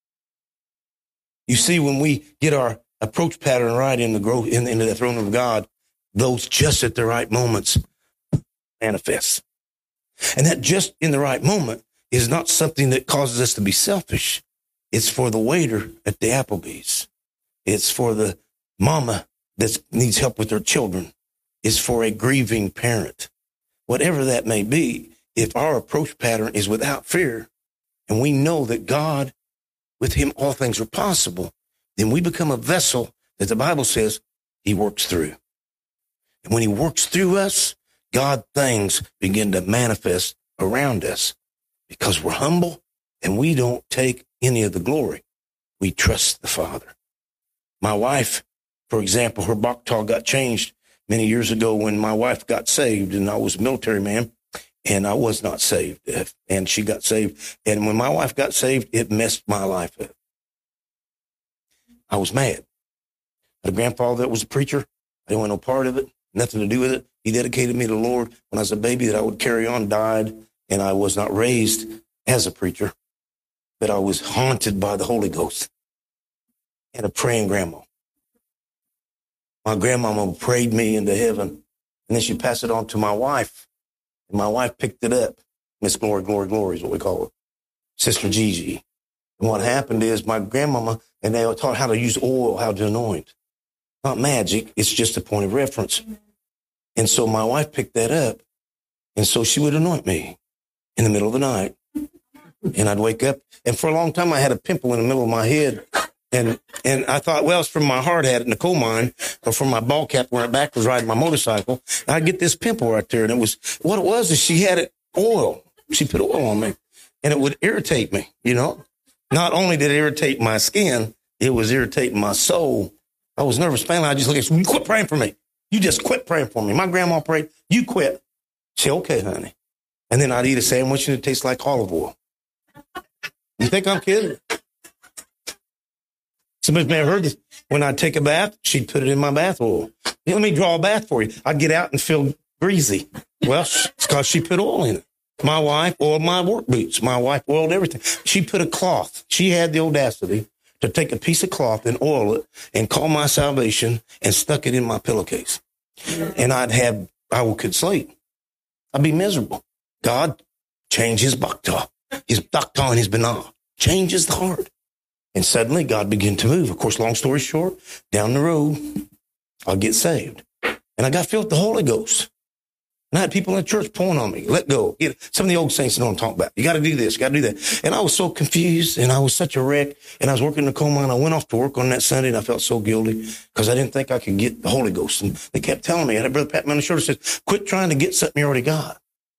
You see, when we get our approach pattern right in the growth into the throne of God, those just at the right moments manifest. And that just in the right moment is not something that causes us to be selfish. It's for the waiter at the Applebee's. It's for the mama that needs help with her children. It's for a grieving parent. Whatever that may be, if our approach pattern is without fear, and we know that God, with him, all things are possible, then we become a vessel that the Bible says he works through. And when he works through us, God things begin to manifest around us because we're humble and we don't take any of the glory. We trust the Father. My wife, for example, her Bachtal got changed many years ago when my wife got saved, and I was a military man and I was not saved, and she got saved. And when my wife got saved, it messed my life up. I was mad. I had a grandfather that was a preacher. I didn't want no part of it, nothing to do with it. He dedicated me to the Lord when I was a baby that I would carry on, died, and I was not raised as a preacher, but I was haunted by the Holy Ghost. I had a praying grandma. My grandmama prayed me into heaven, and then she passed it on to my wife, and my wife picked it up. Miss Glory, Glory, Glory is what we call her. Sister Gigi. And what happened is my grandmama, and they were taught how to use oil, how to anoint. Not magic. It's just a point of reference. And so my wife picked that up. And so she would anoint me in the middle of the night. And I'd wake up. And for a long time, I had a pimple in the middle of my head. And I thought, well, it's from my hard hat in the coal mine or from my ball cap wearing it backwards riding my motorcycle. I'd get this pimple right there. And what it was is she had it oil. She put oil on me. And it would irritate me, you know. Not only did it irritate my skin, it was irritating my soul. I was nervous. Finally, I just looked at her, you quit praying for me. You just quit praying for me. My grandma prayed. You quit. She said, okay, honey. And then I'd eat a sandwich and it tastes like olive oil. You think I'm kidding? Somebody may have heard this. When I'd take a bath, she'd put it in my bath oil. Let me draw a bath for you. I'd get out and feel greasy. Well, it's because she put oil in it. My wife oiled my work boots. My wife oiled everything. She put a cloth. She had the audacity to take a piece of cloth and oil it and call my salvation and stuck it in my pillowcase. And I could sleep. I'd be miserable. God changed his Bachtal and his Binah. Changes the heart. And suddenly God began to move. Of course, long story short, down the road, I'll get saved. And I got filled with the Holy Ghost. And I had people in the church pulling on me. Let go. Some of the old saints know what I'm talking about. You got to do this. You got to do that. And I was so confused and I was such a wreck. And I was working in the coal mine. I went off to work on that Sunday and I felt so guilty because I didn't think I could get the Holy Ghost. And they kept telling me, I had a brother pat me on the shoulder and said, quit trying to get something you already got.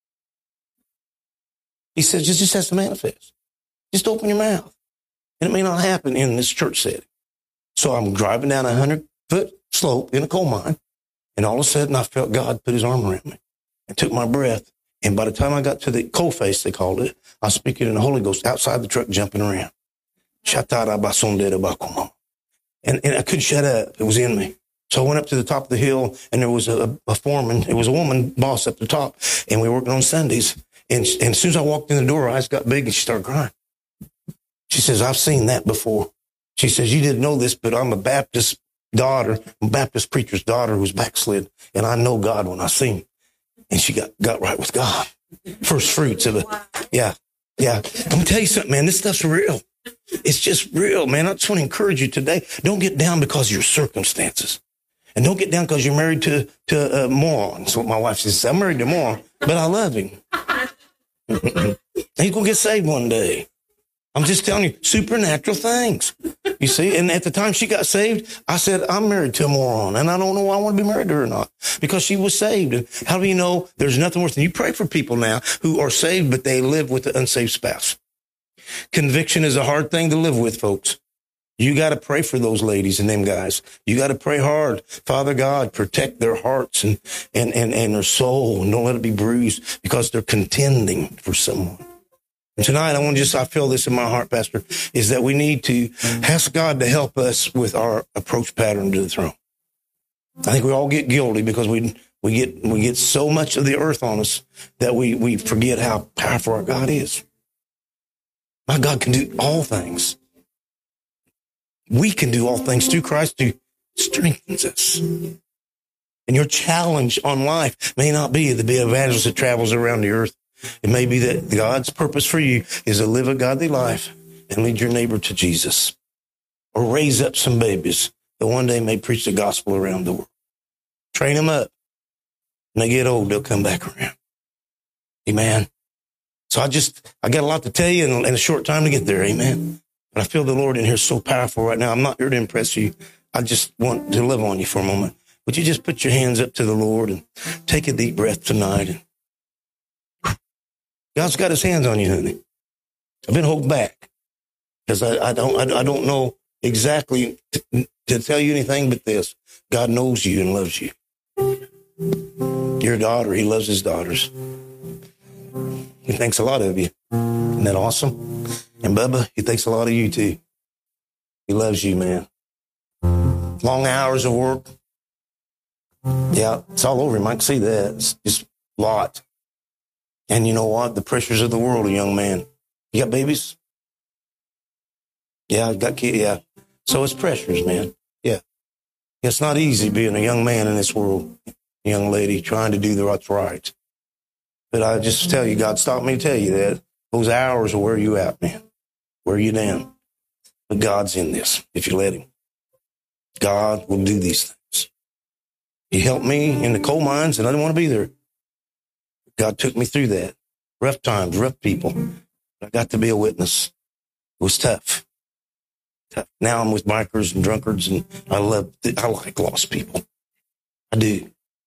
He says, just has to manifest. Just open your mouth. And it may not happen in this church setting. So I'm driving down a 100-foot slope in a coal mine. And all of a sudden I felt God put his arm around me and took my breath. And by the time I got to the coal face, they called it, I was speaking in the Holy Ghost outside the truck, jumping around. And I couldn't shut up. It was in me. So I went up to the top of the hill, and there was a foreman. It was a woman boss up the top, and we were working on Sundays. And as soon as I walked in the door, her eyes got big, and she started crying. She says, I've seen that before. She says, you didn't know this, but I'm a Baptist daughter, a Baptist preacher's daughter who's backslid, and I know God when I see him. And she got right with God. First fruits of it. Yeah. Let me tell you something, man. This stuff's real. It's just real, man. I just want to encourage you today. Don't get down because of your circumstances. And don't get down because you're married to a moron. That's what my wife says. I'm married to a moron, but I love him. He's going to get saved one day. I'm just telling you, supernatural things. You see, and at the time she got saved, I said, I'm married to a moron, and I don't know why I want to be married to her or not, because she was saved. And how do you know there's nothing worse than you pray for people now who are saved, but they live with an unsaved spouse? Conviction is a hard thing to live with, folks. You got to pray for those ladies and them guys. You got to pray hard. Father God, protect their hearts and their soul, and don't let it be bruised because they're contending for someone. And tonight, I feel this in my heart, Pastor, is that we need to ask God to help us with our approach pattern to the throne. I think we all get guilty because we get so much of the earth on us that we forget how powerful our God is. My God can do all things. We can do all things through Christ who strengthens us. And your challenge on life may not be to be an evangelist that travels around the earth. It may be that God's purpose for you is to live a godly life and lead your neighbor to Jesus, or raise up some babies that one day may preach the gospel around the world. Train them up. When they get old, they'll come back around. Amen. So I got a lot to tell you in a short time to get there. Amen. But I feel the Lord in here so powerful right now. I'm not here to impress you. I just want to love on you for a moment. Would you just put your hands up to the Lord and take a deep breath tonight? God's got his hands on you, honey. I've been holding back because I don't know exactly to tell you anything but this. God knows you and loves you. Your daughter, he loves his daughters. He thinks a lot of you. Isn't that awesome? And Bubba, he thinks a lot of you too. He loves you, man. Long hours of work. Yeah, it's all over him. I can see that. It's just a lot. And you know what? The pressures of the world, a young man. You got babies? Yeah, I got kids. Yeah. So it's pressures, man. Yeah. It's not easy being a young man in this world, a young lady trying to do what's right. But I just tell you, God stopped me to tell you that. Those hours will wear you out, man. Wear you down. But God's in this, if you let him. God will do these things. He helped me in the coal mines, and I didn't want to be there. God took me through that. Rough times, rough people. I got to be a witness. It was tough. Now I'm with bikers and drunkards, and I like lost people. I do.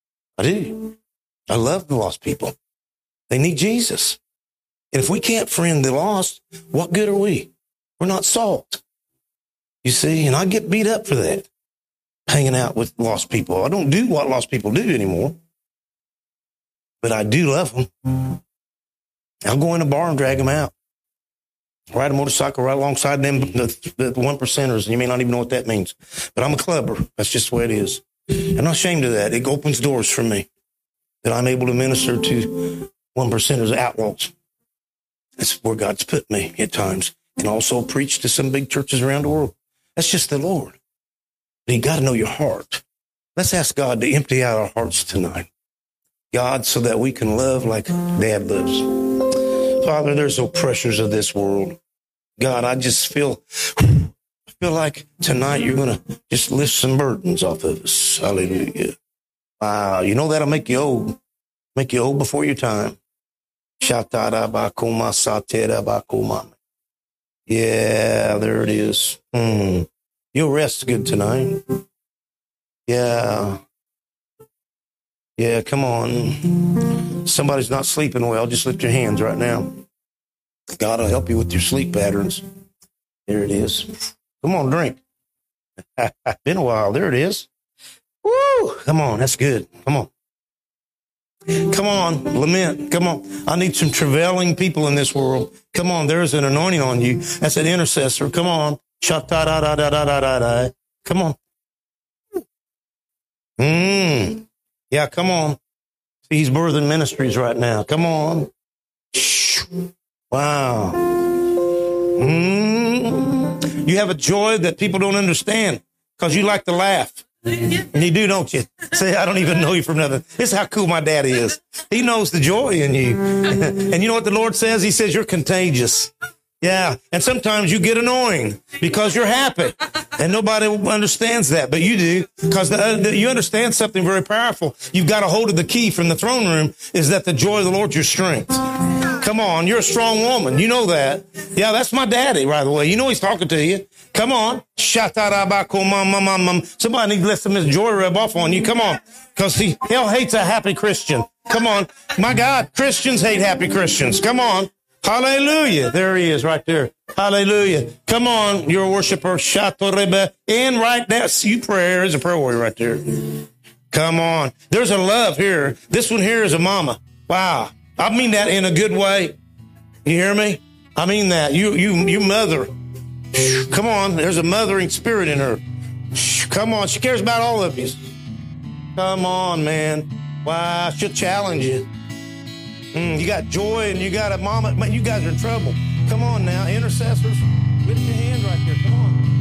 I love the lost people. They need Jesus. And if we can't friend the lost, what good are we? We're not salt. You see, and I get beat up for that, hanging out with lost people. I don't do what lost people do anymore. But I do love them. I'll go in a bar and drag them out. Ride a motorcycle right alongside them, the one percenters. And you may not even know what that means. But I'm a clubber. That's just the way it is. I'm not ashamed of that. It opens doors for me that I'm able to minister to one percenters, outlaws. That's where God's put me at times. And also preach to some big churches around the world. That's just the Lord. But you got to know your heart. Let's ask God to empty out our hearts tonight. God, so that we can love like Dad loves. Father, there's no pressures of this world. God, I just feel like tonight you're going to just lift some burdens off of us. Hallelujah. Wow. You know that'll make you old. Make you old before your time. Yeah, there it is. You'll rest good tonight. Yeah. Yeah, come on. Somebody's not sleeping well. Just lift your hands right now. God will help you with your sleep patterns. There it is. Come on, drink. Been a while. There it is. Woo! Come on. That's good. Come on. Come on. Lament. Come on. I need some travailing people in this world. Come on. There's an anointing on you. That's an intercessor. Come on. Sha-ta-da-da-da-da-da-da. Come on. Yeah, come on. See, he's birthing ministries right now. Come on. Wow. You have a joy that people don't understand because you like to laugh. And you do, don't you? Say, I don't even know you from nothing. This is how cool my daddy is. He knows the joy in you. And you know what the Lord says? He says, you're contagious. Yeah. And sometimes you get annoying because you're happy. And nobody understands that, but you do, because you understand something very powerful. You've got a hold of the key from the throne room, is that the joy of the Lord is your strength. Come on, you're a strong woman. You know that. Yeah, that's my daddy, by the way. You know he's talking to you. Come on. Somebody needs to let some of his joy rub off on you. Come on. Because hell hates a happy Christian. Come on. My God, Christians hate happy Christians. Come on. Hallelujah. There he is right there. Hallelujah. Come on. You're a worshiper. And right there. See, prayer is a prayer warrior right there. Come on. There's a love here. This one here is a mama. Wow. I mean that in a good way. You hear me? I mean that. You mother. Come on. There's a mothering spirit in her. Come on. She cares about all of you. Come on, man. Wow. She'll challenge you. You got joy and you got a mama. Man, you guys are in trouble. Come on now. Intercessors. Lift your hand right there. Come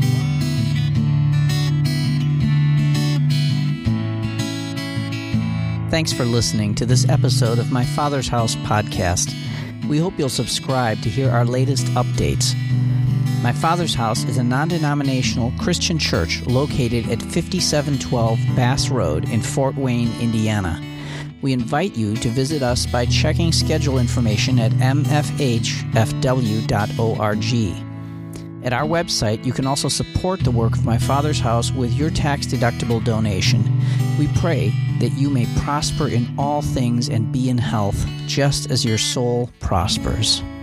on. Thanks for listening to this episode of My Father's House podcast. We hope you'll subscribe to hear our latest updates. My Father's House is a non-denominational Christian church located at 5712 Bass Road in Fort Wayne, Indiana. We invite you to visit us by checking schedule information at mfhfw.org. At our website, you can also support the work of My Father's House with your tax-deductible donation. We pray that you may prosper in all things and be in health, just as your soul prospers.